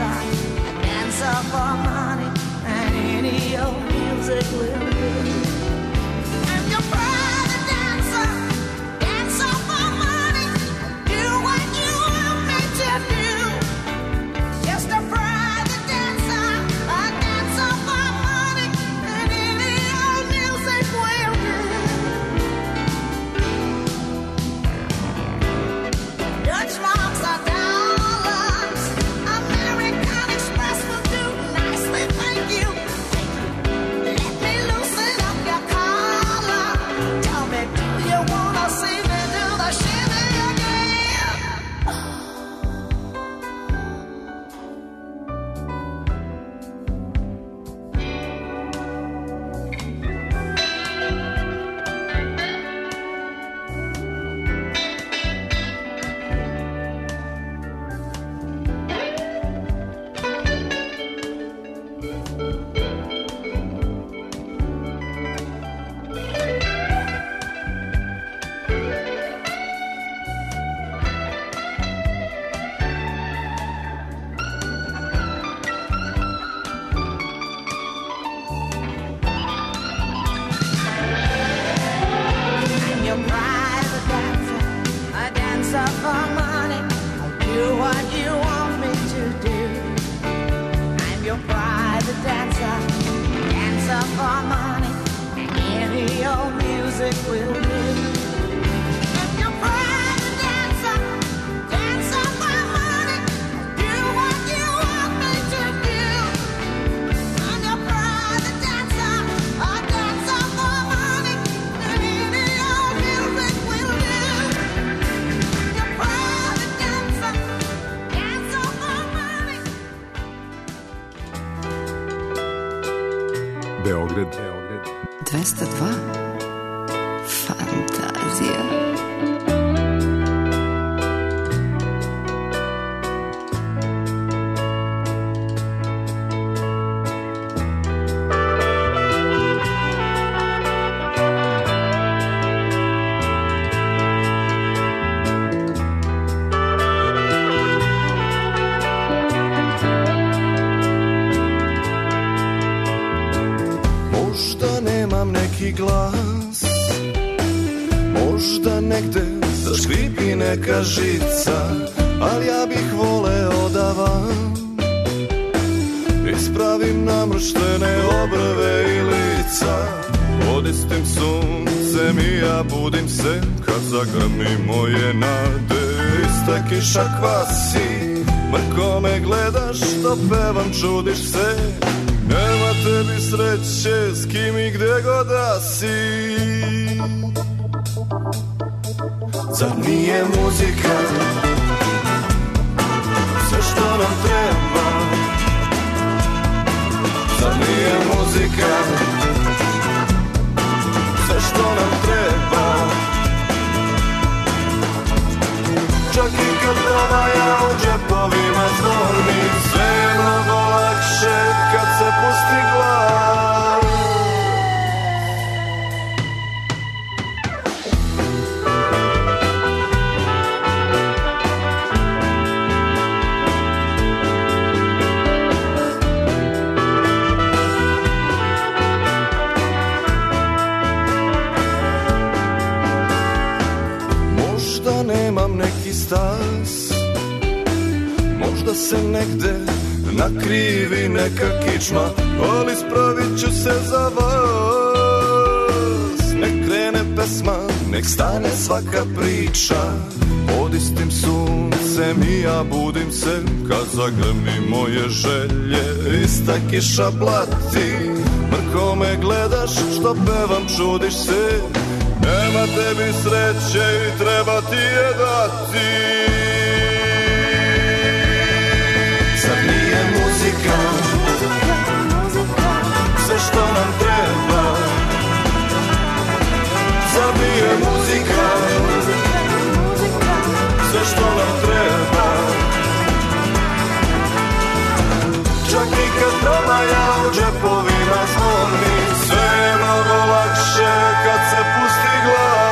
Speaker 8: Beograd
Speaker 1: 202. Fantazija.
Speaker 7: Možda nemam neki glas, možda negde zaškripi neka žica, ali ja bih voleo da vam ispravim namrštene obrve i lica. Odistim suncem i ja budim se kad zagrmi moje nade. Ista kiša kvasi, mrko me gledaš, što pevam čudiš se. Nema tebi sreće s kim i gde god da si. Zar nije muzika sve što nam treba? Zar nije muzika sve što nam treba? Čak i kad promaja u džepovima zvoni, sve je mnogo lakše kad se pusti glas. Možda nemam neki stas, možda se negde nakrivi neka kičma, ali spravit ću se za vas. Nek krene pesma, nek stane svaka priča. Pod istim suncem i ja budim se kad zagrmi moje želje. Ista kiša blati, mrko me gledaš, što pevam čudiš se. Nema tebi sreće i treba ti je dati. Zar nije muzika sve što nam treba? Zar nije muzika sve što nam treba? Čak i kad promaja u džepovima zvoni, sve je mnogo lakše kad se pusti glas.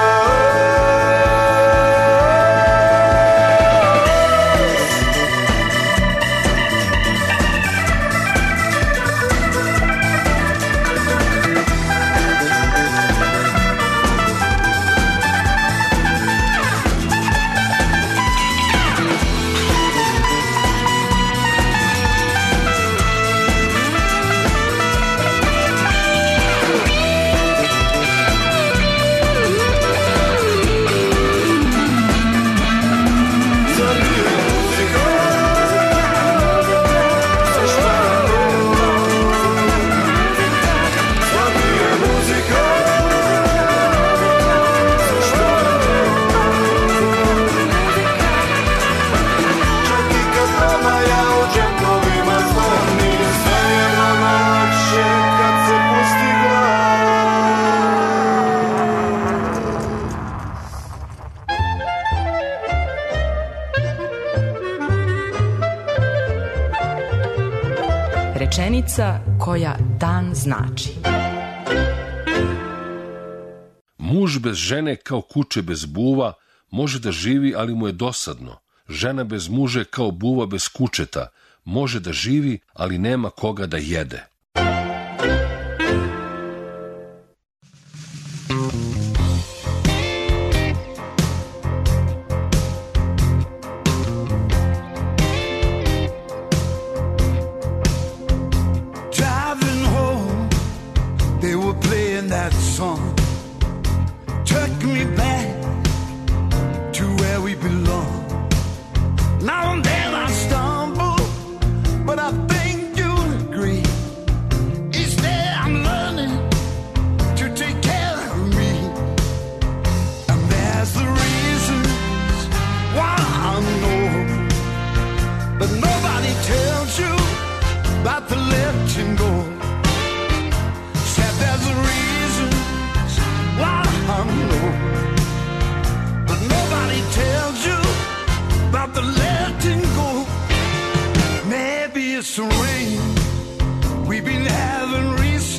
Speaker 12: Rečenica koja dan znači.
Speaker 20: Muž bez žene kao kuće bez buva može da živi, ali mu je dosadno. Žena bez muža je kao buva bez kučeta. Može da živi, ali nema koga da jede.
Speaker 13: Driving home, they were playing that song. Took me back to where we belong. Now and then I stumble, but I think you'll agree. Each day I'm learning to take care of me. And there's the reasons why I know, but nobody tells you about the letting go.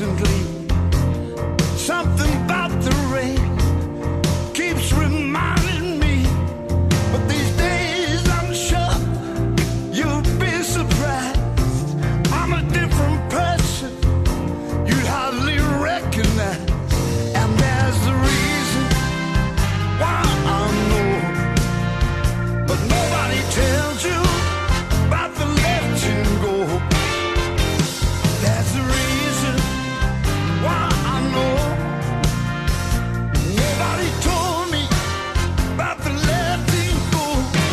Speaker 13: recently. Something about the rain keeps reminding me. But these days I'm sure you'll be surprised. I'm a different person you'd hardly recognize. And there's a reason why I know, but nobody tells you about the letting go. There's a reason why I know. Nobody told me about the letting go.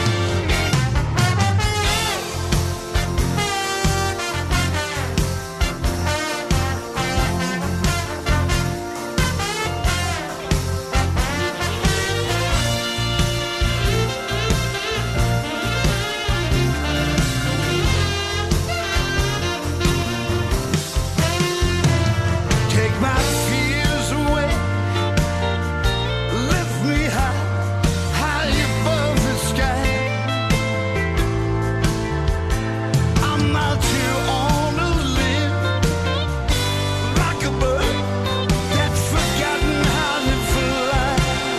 Speaker 13: Take my fears away, lift me high, high above the sky. I'm out here on a limb, like a bird that's forgotten how to fly.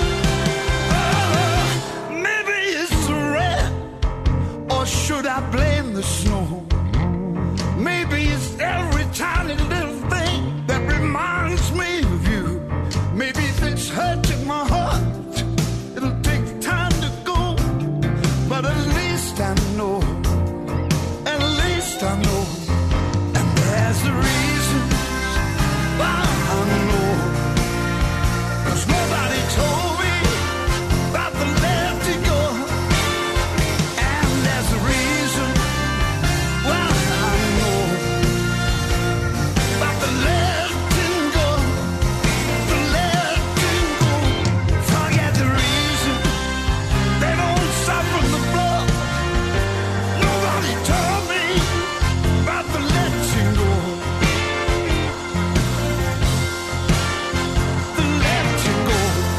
Speaker 13: Oh, maybe it's the rain, or should I blame the snow? Maybe it's every tiny little thing that reminds me of you. Maybe if it's hurting my heart, it'll take time to go. But at least I know, at least I know. And there's a reason why I know. 'Cause nobody told me about the letting go. And there's a reason why I know about the letting go, the letting go. Forget the reason, they don't suffer the blow. Nobody told me about the letting go, the letting go.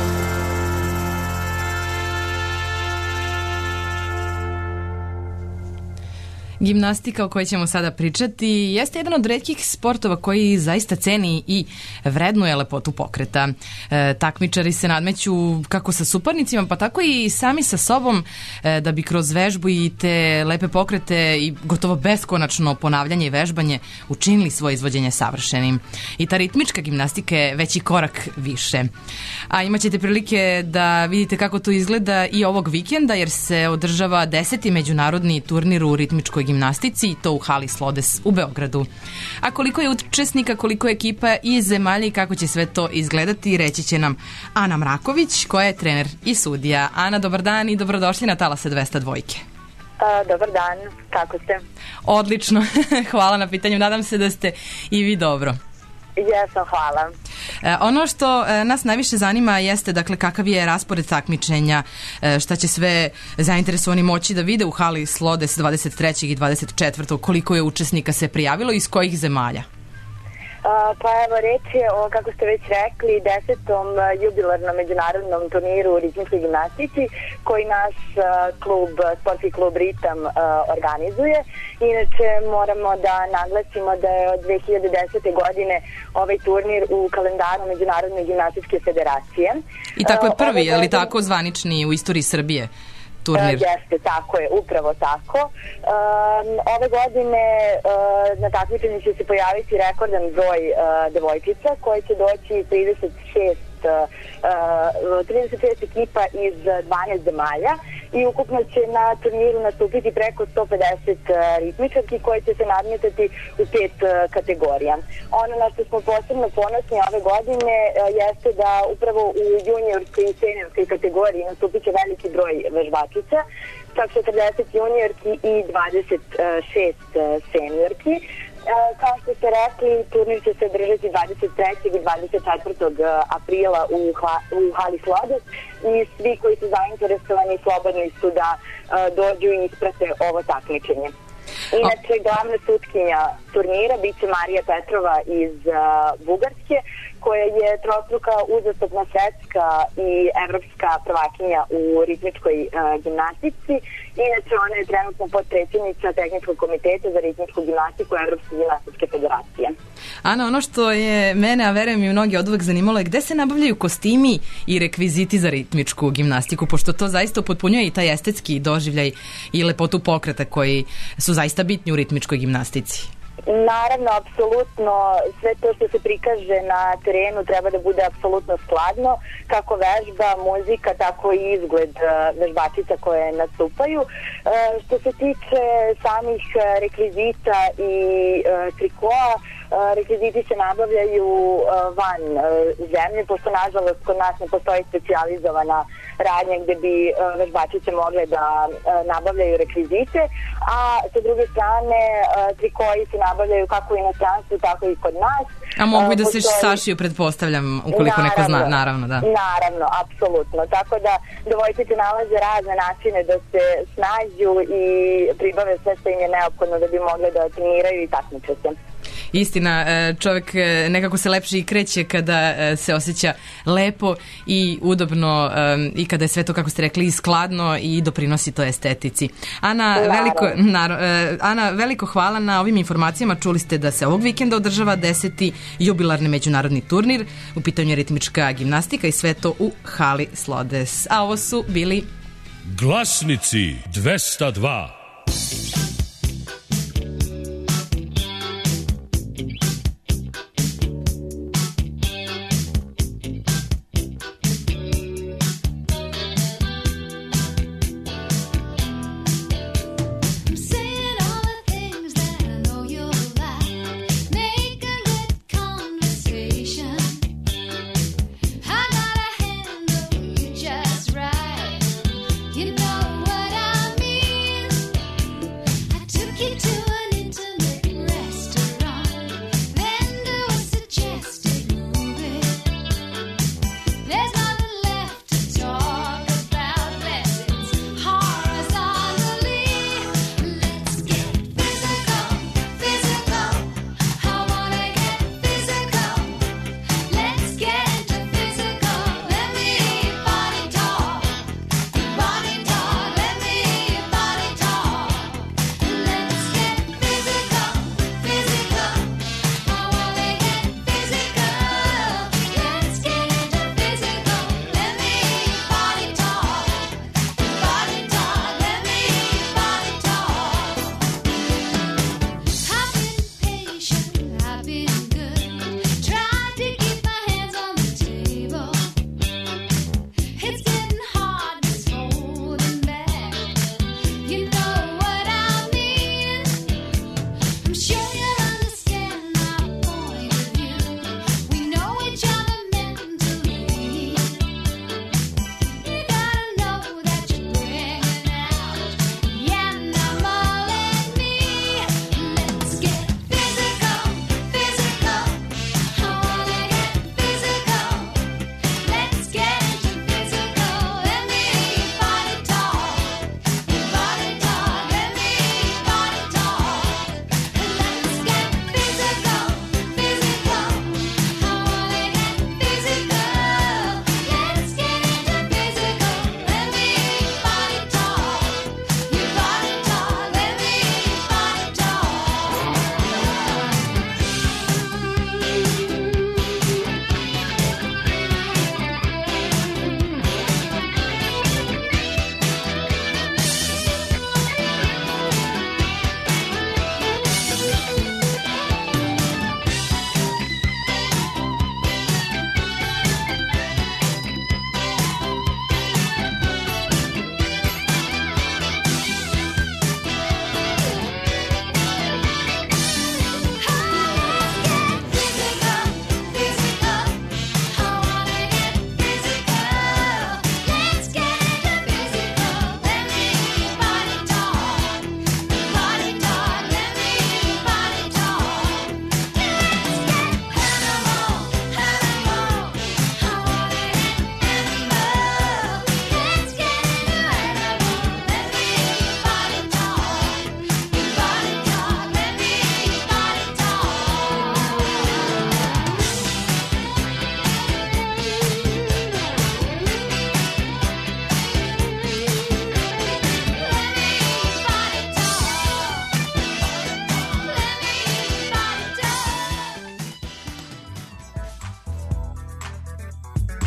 Speaker 12: Gimnastika o kojoj ćemo sada pričati jeste jedan od retkih sportova koji zaista ceni i vrednuje lepotu pokreta. Takmičari se nadmeću kako sa suparnicima, pa tako i sami sa sobom, da bi kroz vežbu i te lepe pokrete i gotovo beskonačno ponavljanje i vežbanje učinili svoje izvođenje savršenim. I ta ritmička gimnastika je veći korak više. A imat ćete prilike da vidite kako to izgleda i ovog vikenda, jer se održava 10. međunarodni turnir u ritmičkoj gimnastici i to u hali Slodes u Beogradu. A koliko je učesnika, koliko je ekipa i zemalja i kako će sve to izgledati, reći će nam Ana Mraković, koja je trener i sudija. Ana, dobar dan i dobrodošli na Talase 202.
Speaker 21: Dobar dan, kako ste?
Speaker 12: Odlično, hvala na pitanju, nadam se da ste i vi dobro.
Speaker 21: Jesam, hvala.
Speaker 12: Ono što nas najviše zanima jeste, dakle, kakav je raspored takmičenja, šta će sve zainteresovani moći da vide u hali Slodes 23. i 24. koliko je učesnika se prijavilo i iz kojih zemalja?
Speaker 21: Pa evo, reč je o, kako ste već rekli, 10. jubilarnom međunarodnom turniru u ritmičkoj gimnastici koji naš klub, sportski klub Ritam organizuje. Inače, moramo da naglasimo da je od 2010. godine ovaj turnir u kalendaru Međunarodne gimnastičke federacije.
Speaker 12: I tako je prvi, je li tako, zvanični u istoriji Srbije turnir?
Speaker 21: Jeste, tako je, upravo tako. Ove godine na takmičenju će se pojaviti rekordan broj devojčica koje će doći 36 ekipa iz 12 zemalja i ukupno će na turniru nastupiti preko 150 ritmičarki koje će se nadmetati u 5 kategorija. Ono na što smo posebno ponosni ove godine jeste da upravo u juniorskoj i seniorskoj kategoriji nastupit će veliki broj vežbačica, čak 40 juniorki i 26 seniorki. Kao što ste rekli, turnir će se održati 23. i 24. aprila u hali Slodes i svi koji su zainteresovani slobodni su da dođu i isprate ovo takmičenje. Inače, glavna sutkinja turnira biće Marija Petrova iz Bugarske, koja je trostruka uzastopna svetska i evropska prvakinja u ritmičkoj gimnastici. Inače, ona je trenutno potpredsjednica Tehničkog komiteta za ritmičku gimnastiku Evropske gimnastičke federacije.
Speaker 12: Ana, ono što je mene, a verujem i mnogi od uvek zanimalo je gde se nabavljaju kostimi i rekviziti za ritmičku gimnastiku, pošto to zaista upotpunjuje i taj estetski doživljaj i lepotu pokreta koji su zaista bitni u ritmičkoj gimnastici.
Speaker 21: Naravno, apsolutno, sve to što se prikaže na terenu treba da bude apsolutno skladno, kako vežba, muzika, tako i izgled vežbačica koje nastupaju. Što se tiče samih rekvizita i trikoa, rekviziti se nabavljaju van zemlje, pošto nažalost kod nas ne postoji specijalizovana radnja gde bi vežbačice mogle da nabavljaju rekvizite, a sa druge strane trikoji se nabavljaju kako u inostranstvu, tako i kod nas.
Speaker 12: A mogu i da se sašiju, pretpostavljam, ukoliko neko zna, naravno, da.
Speaker 21: Naravno, apsolutno. Tako da devojčice nalaze razne načine da se snađu i pribave sve što im je neophodno da bi mogle da treniraju i takmiče se.
Speaker 12: Istina, čovjek nekako se lepše i kreće kada se osjeća lepo i udobno i kada je sve to, kako ste rekli, skladno i doprinosi to estetici. Ana, veliko hvala na ovim informacijama. Čuli ste da se ovog vikenda održava 10. jubilarni međunarodni turnir. U pitanju je ritmička gimnastika i sve to u hali Slodes. A ovo su bili
Speaker 5: Glasnici 202.
Speaker 11: Just right, you know what I mean.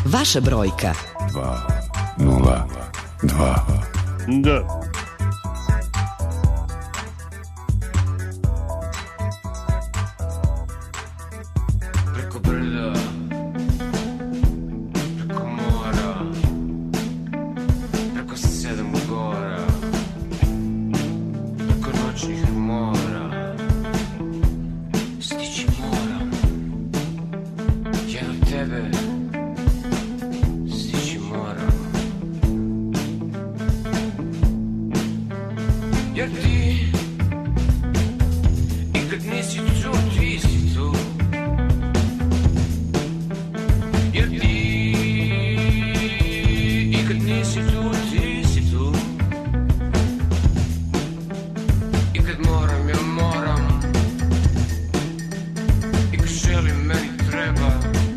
Speaker 1: Vaša brojka.
Speaker 8: 202.
Speaker 5: Da.
Speaker 3: Preko brda, preko mora, preko 7 gora, preko noćnih mora, stići moram, ja do tebe stići moram. Jer ti, i kad nisi tu, ti si tu. Jer ti, i kad nisi tu, ti si tu. I kad moram, ja moram. I kad želim, meni treba.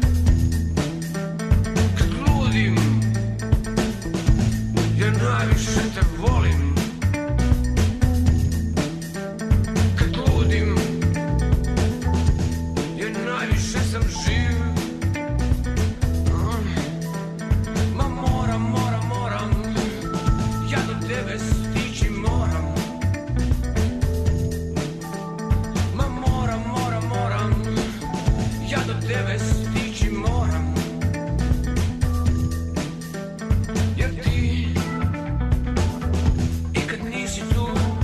Speaker 3: Kad ludim, ja najviše te volim. Kad ludim, ja najviše sam živ. Ma moram, moram, moram, ja do tebe stići moram. Ma moram, moram, moram, ja do tebe stići moram. Jer ti, i kad nisi tu,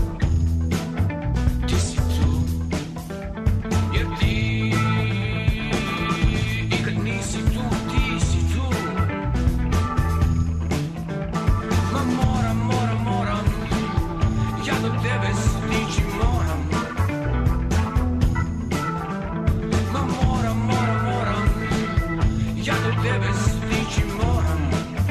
Speaker 3: ti si tu. Jer ti, i kad nisi tu, ti si tu. Ma moram, moram, moram, ja do tebe stići moram. Ma moram, moram, moram, ja do tebe stići moram.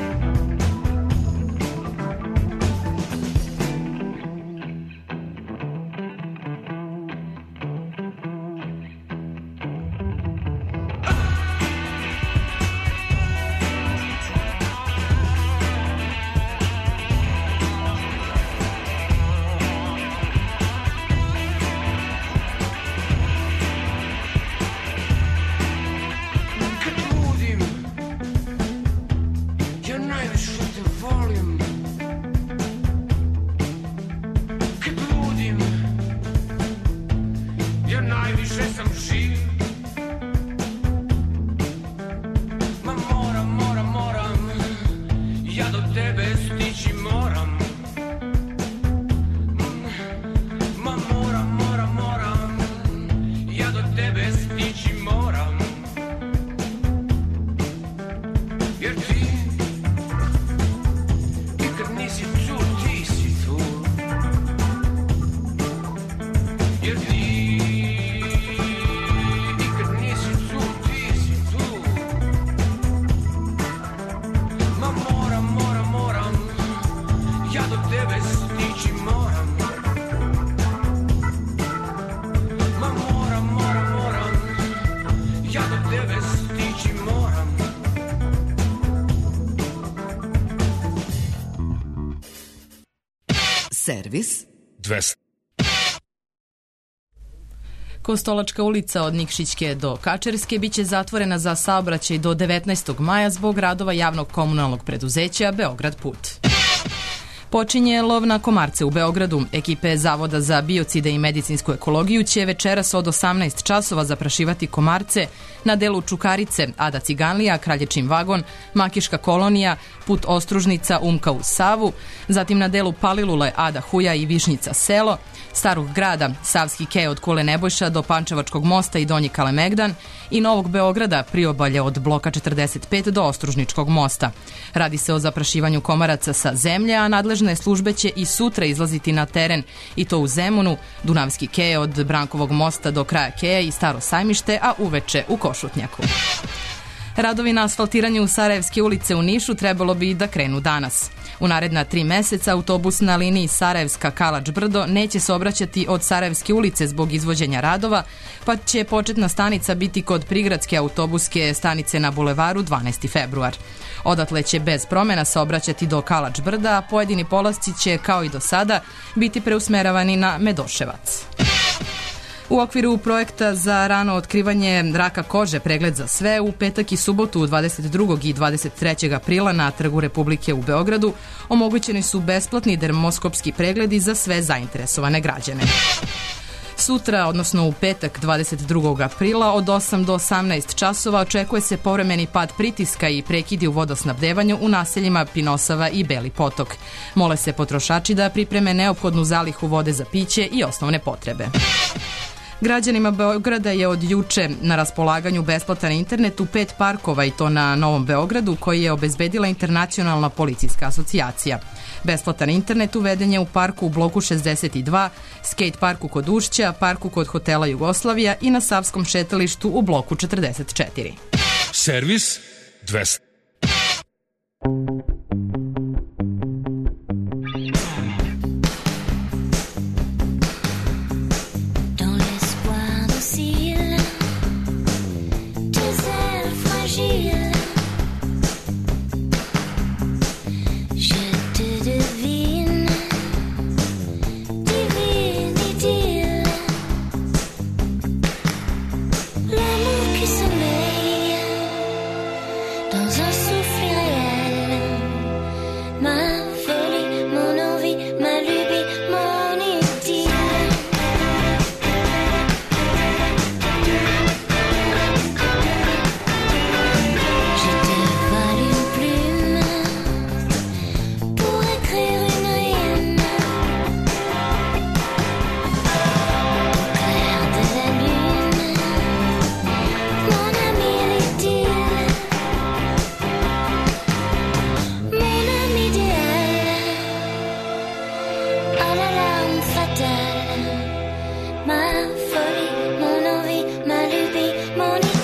Speaker 3: Kad ludim, ja najviše te volim. Kad ludim, ja najviše sam živ. Ma moram, moram, moram, ja do tebe stići moram. Ma moram, moram, moram, ja do tebe stići moram. Jer ti, i kad nisi tu, ti si tu. Jer ti, i kad nisi tu, ti si tu. Ma moram, moram, moram, ja do tebe stići moram. Ma moram, moram, moram, ja do tebe stići moram.
Speaker 1: Servis
Speaker 5: 200.
Speaker 12: Kostolačka ulica od Nikšićke do Kačerske biće zatvorena za saobraćaj do 19. maja zbog radova javnog komunalnog preduzeća Beograd Put. Počinje lov na komarce u Beogradu. Ekipe Zavoda za biocide i medicinsku ekologiju će večeras od 18 časova zaprašivati komarce na delu Čukarice, Ada Ciganlija, Kralječin vagon, Makiška kolonija, Put Ostružnica, Umka uz Savu, zatim na delu Palilule, Ada Huja i Višnjica selo, Starog grada, Savski kej od Kule Nebojša do Pančevačkog mosta i Donji Kalemegdan i Novog Beograda, priobalje od bloka 45 do Ostružničkog mosta. Radi se o zaprašivanju komaraca sa zemlje, a nadležne službe će i sutra izlaziti na teren i to u Zemunu, Dunavski kej od Brankovog mosta do kraja keja i Staro sajmište, a uveče u Košutnjaku. Radovi na asfaltiranju u Sarajevske ulice u Nišu trebalo bi da krenu danas. U naredna 3 meseca autobus na liniji Sarajevska Kalač Brdo neće se obraćati od Sarajevske ulice zbog izvođenja radova, pa će početna stanica biti kod prigradske autobuske stanice na bulevaru 12. februar. Odatle će bez promena saobraćati do Kalač Brda, a pojedini polasci će, kao i do sada, biti preusmeravani na Medoševac. U okviru projekta za rano otkrivanje raka kože Pregled za sve u petak i subotu 22. i 23. aprila na Trgu Republike u Beogradu omogućeni su besplatni dermoskopski pregledi za sve zainteresovane građane. Sutra, odnosno u petak 22. aprila od 8 do 18 časova očekuje se povremeni pad pritiska i prekidi u vodosnabdevanju u naseljima Pinosava i Beli potok. Mole se potrošači da pripreme neophodnu zalihu vode za piće i osnovne potrebe. Građanima Beograda je od juče na raspolaganju besplatan internet u 5 parkova i to na Novom Beogradu koji je obezbedila Internacionalna policijska asocijacija. Besplatan internet uveden je u parku u bloku 62, skate parku kod Ušća, parku kod hotela Jugoslavija i na Savskom šetalištu u bloku 44.
Speaker 5: Servis 200.
Speaker 11: Dans l'espoir docile, tes ailes fragiles, je te devine, divine idylle, l'amour qui sommeille dans un souffle irréel, ma folie, mon envie, ma lubie, mon idylle. Je te vole une plume pour écrire une rime au clair de la lune, mon ami l'idylle, mon ami idéal, à la larme fatale, ma folie, mon envie, ma lubie, mon idylle.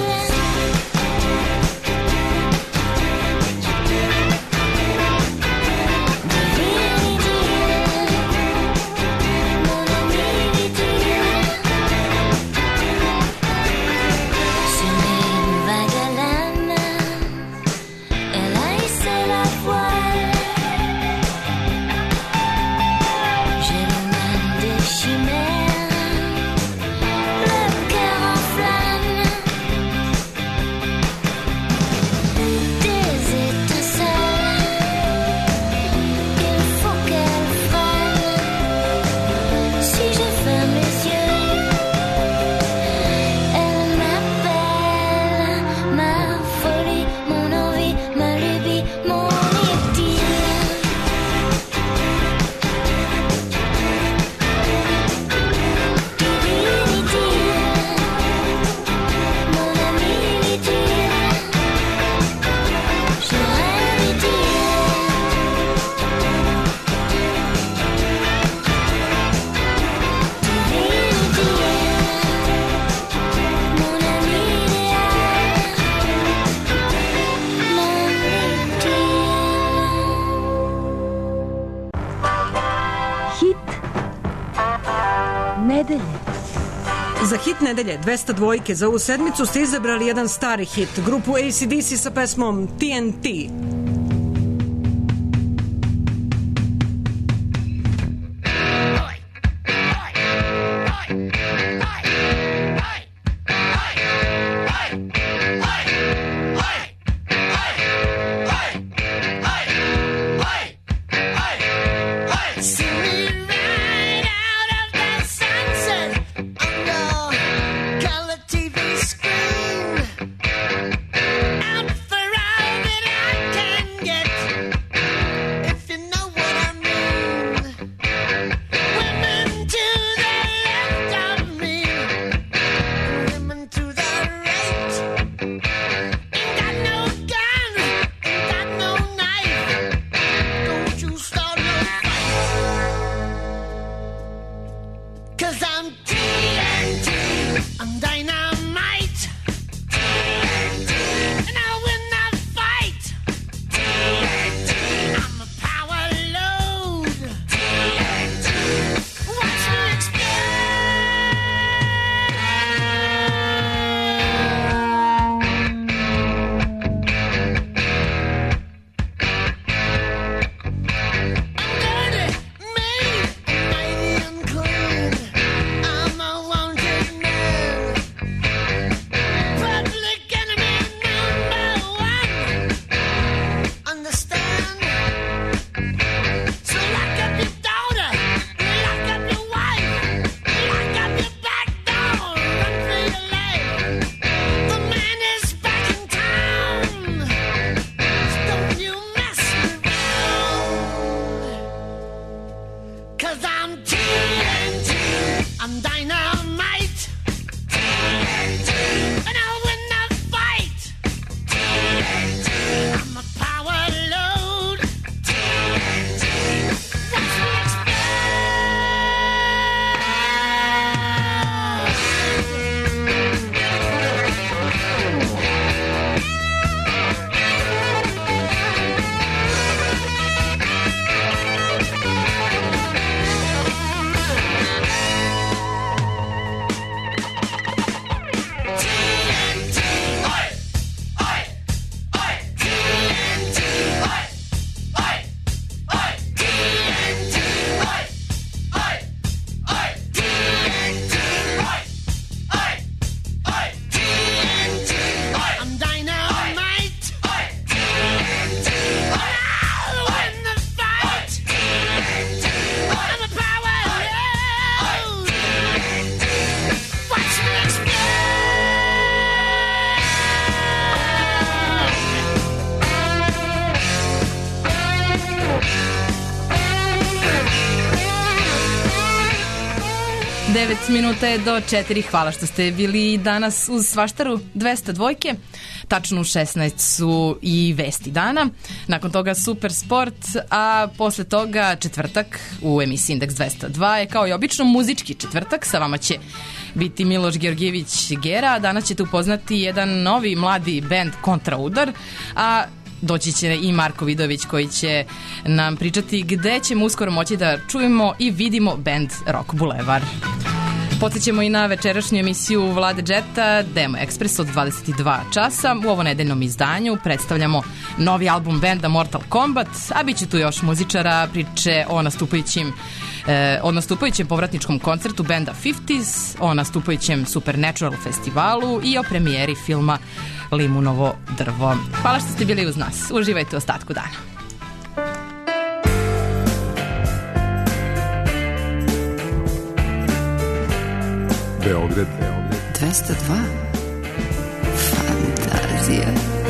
Speaker 4: Za hit nedelje 202 za ovu sedmicu ste izabrali jedan stari hit, grupu AC/DC sa pesmom TNT.
Speaker 11: Color TV screen out for all that I can.
Speaker 12: 9 minuta je do 4. Hvala što ste bili danas uz Svaštaru 202. Tačno u 16 su i vesti dana. Nakon toga Super Sport, a posle toga četvrtak u emisiji Indeks 202 je kao i obično muzički četvrtak. Sa vama će biti Miloš Georgijević Gera. Danas ćete upoznati jedan novi mladi bend Kontraudar, a doći će i Marko Vidović koji će nam pričati gde ćemo uskoro moći da čujemo i vidimo bend Rock Bulevar. Podsjećamo i na večerašnju emisiju Vlade Džeta Demo Express od 22 časa. U ovo nedeljnom izdanju predstavljamo novi album benda Mortal Kombat, a bit će tu još muzičara, priče o nastupajućem povratničkom koncertu benda 50s, o nastupajućem Supernatural festivalu i o premijeri filma Limunovo drvo. Hvala što ste bili uz nas. Uživajte u ostatku dana.
Speaker 8: Beograd
Speaker 1: 202. Fantazija.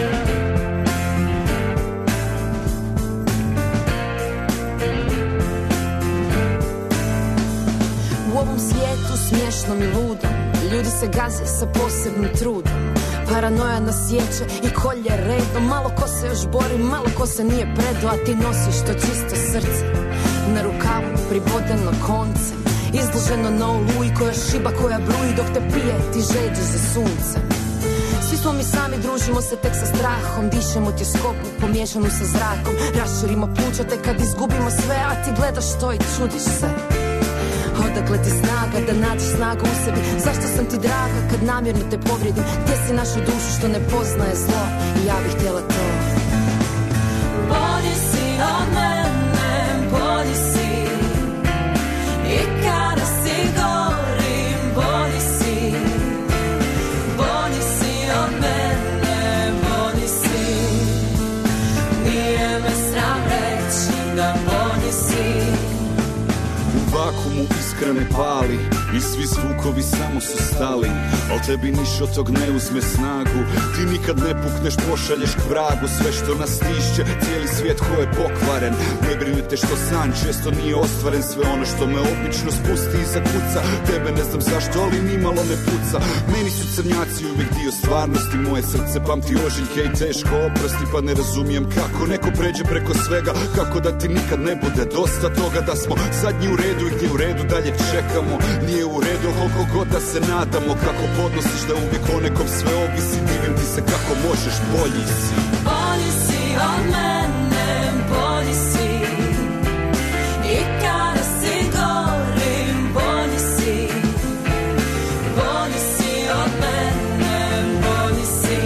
Speaker 6: U ovom svijetu smiješnom i ludom ljudi se gaze sa posebnim trudom. Paranoja nas sjeće i kolje redom. Malo ko se još bori, malo ko se nije predo, a ti nosiš to čisto srce na rukavu pribodeno koncem, izloženo na oluji koja šiba, koja bruji dok te pije, ti žeđe za sunce. Svi smo mi sami, družimo se tek sa strahom, dišemo tjeskobu pomiješanu sa zrakom, raširimo pluća tek kad izgubimo sve, a ti gledaš to i čudiš se. Odakle ti snaga da nađeš snagu u sebi? Zašto sam ti draga kad namjerno te povrijedim? Gdje si našu dušu što ne poznaje zlo? I ja bih htjela to.
Speaker 9: Bolji si od mene, bolji si. I kada si gorim, bolji si. Bolji si od mene, bolji si. Nije me sram reći da bolji si.
Speaker 22: U vakumu iskra ne pali i svi zvukovi samo su stali, al tebi niš od tog ne uzme snagu. Ti nikad ne pukneš, pošalješ k vragu sve što nas tišće, cijeli svijet ko je pokvaren. Ne brinete što san često nije ostvaren, sve ono što me obično spusti iza kuca. Tebe ne znam zašto, ali nimalo ne puca. Meni su crnjaci uvijek dio stvarnosti, moje srce pamti ožiljke i teško oprosti. Pa ne razumijem kako neko pređe preko svega, kako da ti nikad ne bude dosta toga, da smo zadnji u redu i gdje u redu dalje čekamo. Nije u redu koliko god da se nadamo, kako podnosiš da uvijek o nekom sve ovisi. Divim ti se kako možeš, bolji si.
Speaker 9: Bolji si od mene, bolji si. I kada si gorim, bolji si. Bolji si od mene, bolji si.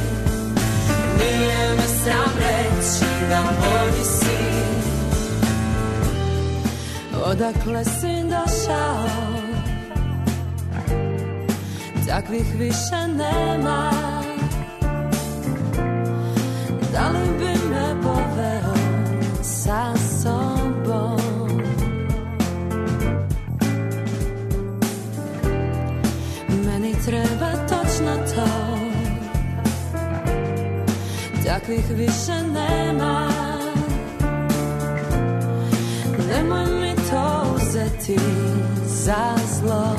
Speaker 9: Nije me sram reći da bolji si. Odakle si došao, takvih više nema. Da li bi me poveo sa sobom? Meni treba točno to, takvih više nema. Nemoj mi to uzeti za zlo.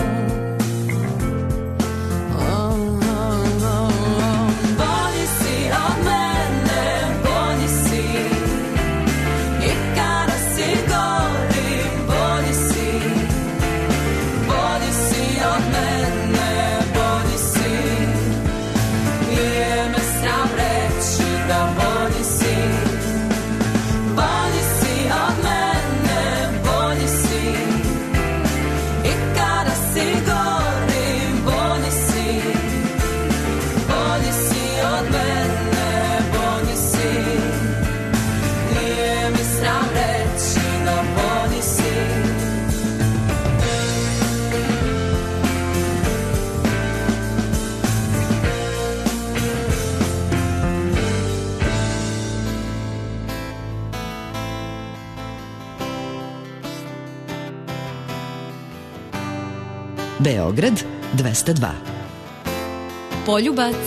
Speaker 9: Bolji si od mene, bolji si. I kada si gorim, bolji si. Bolji si od mene, bolji si. Nije me sram reći da bolji si. Bolji si od mene, bolji si. I kada si gorim, bolji si. Bolji si od mene, bolji si. Nije mi sram reći da bolji si.
Speaker 1: Beograd 202.
Speaker 12: Poljubac.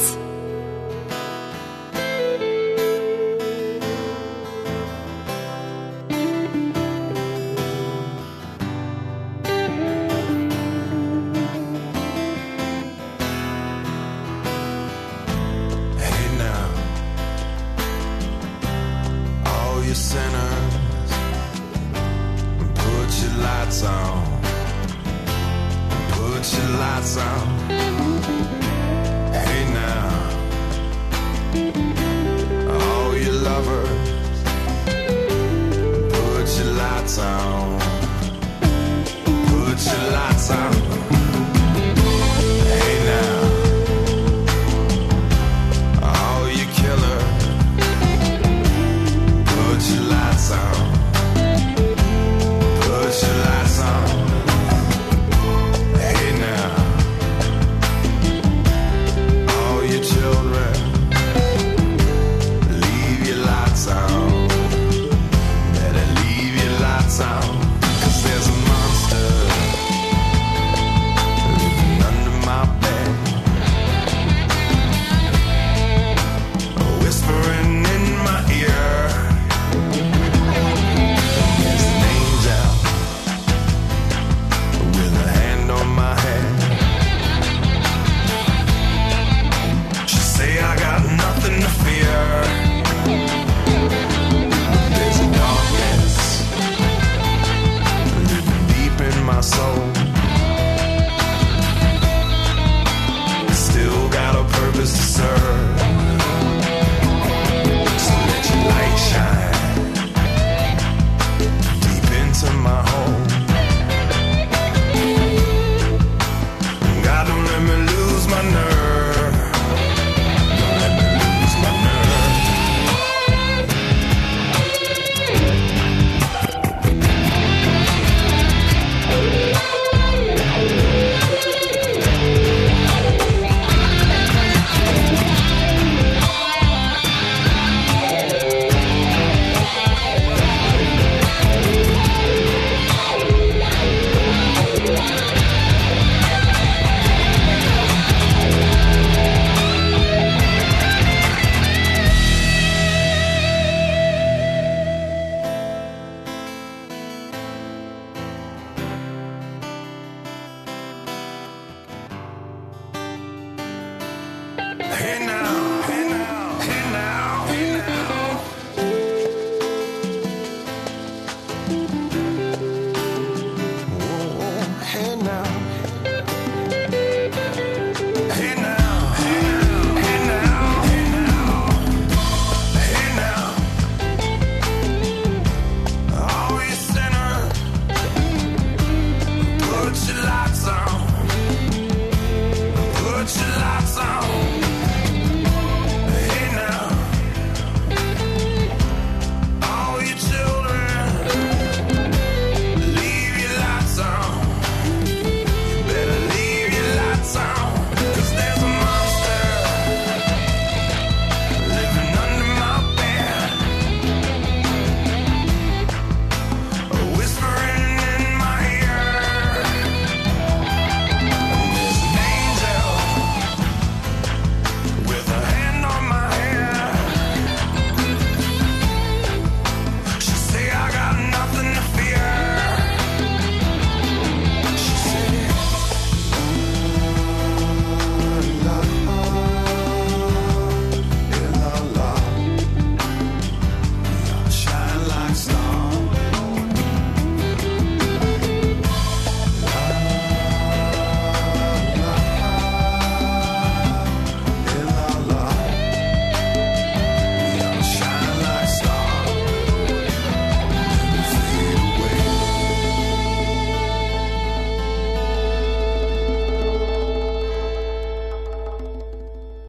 Speaker 3: lights on. Put your lights on.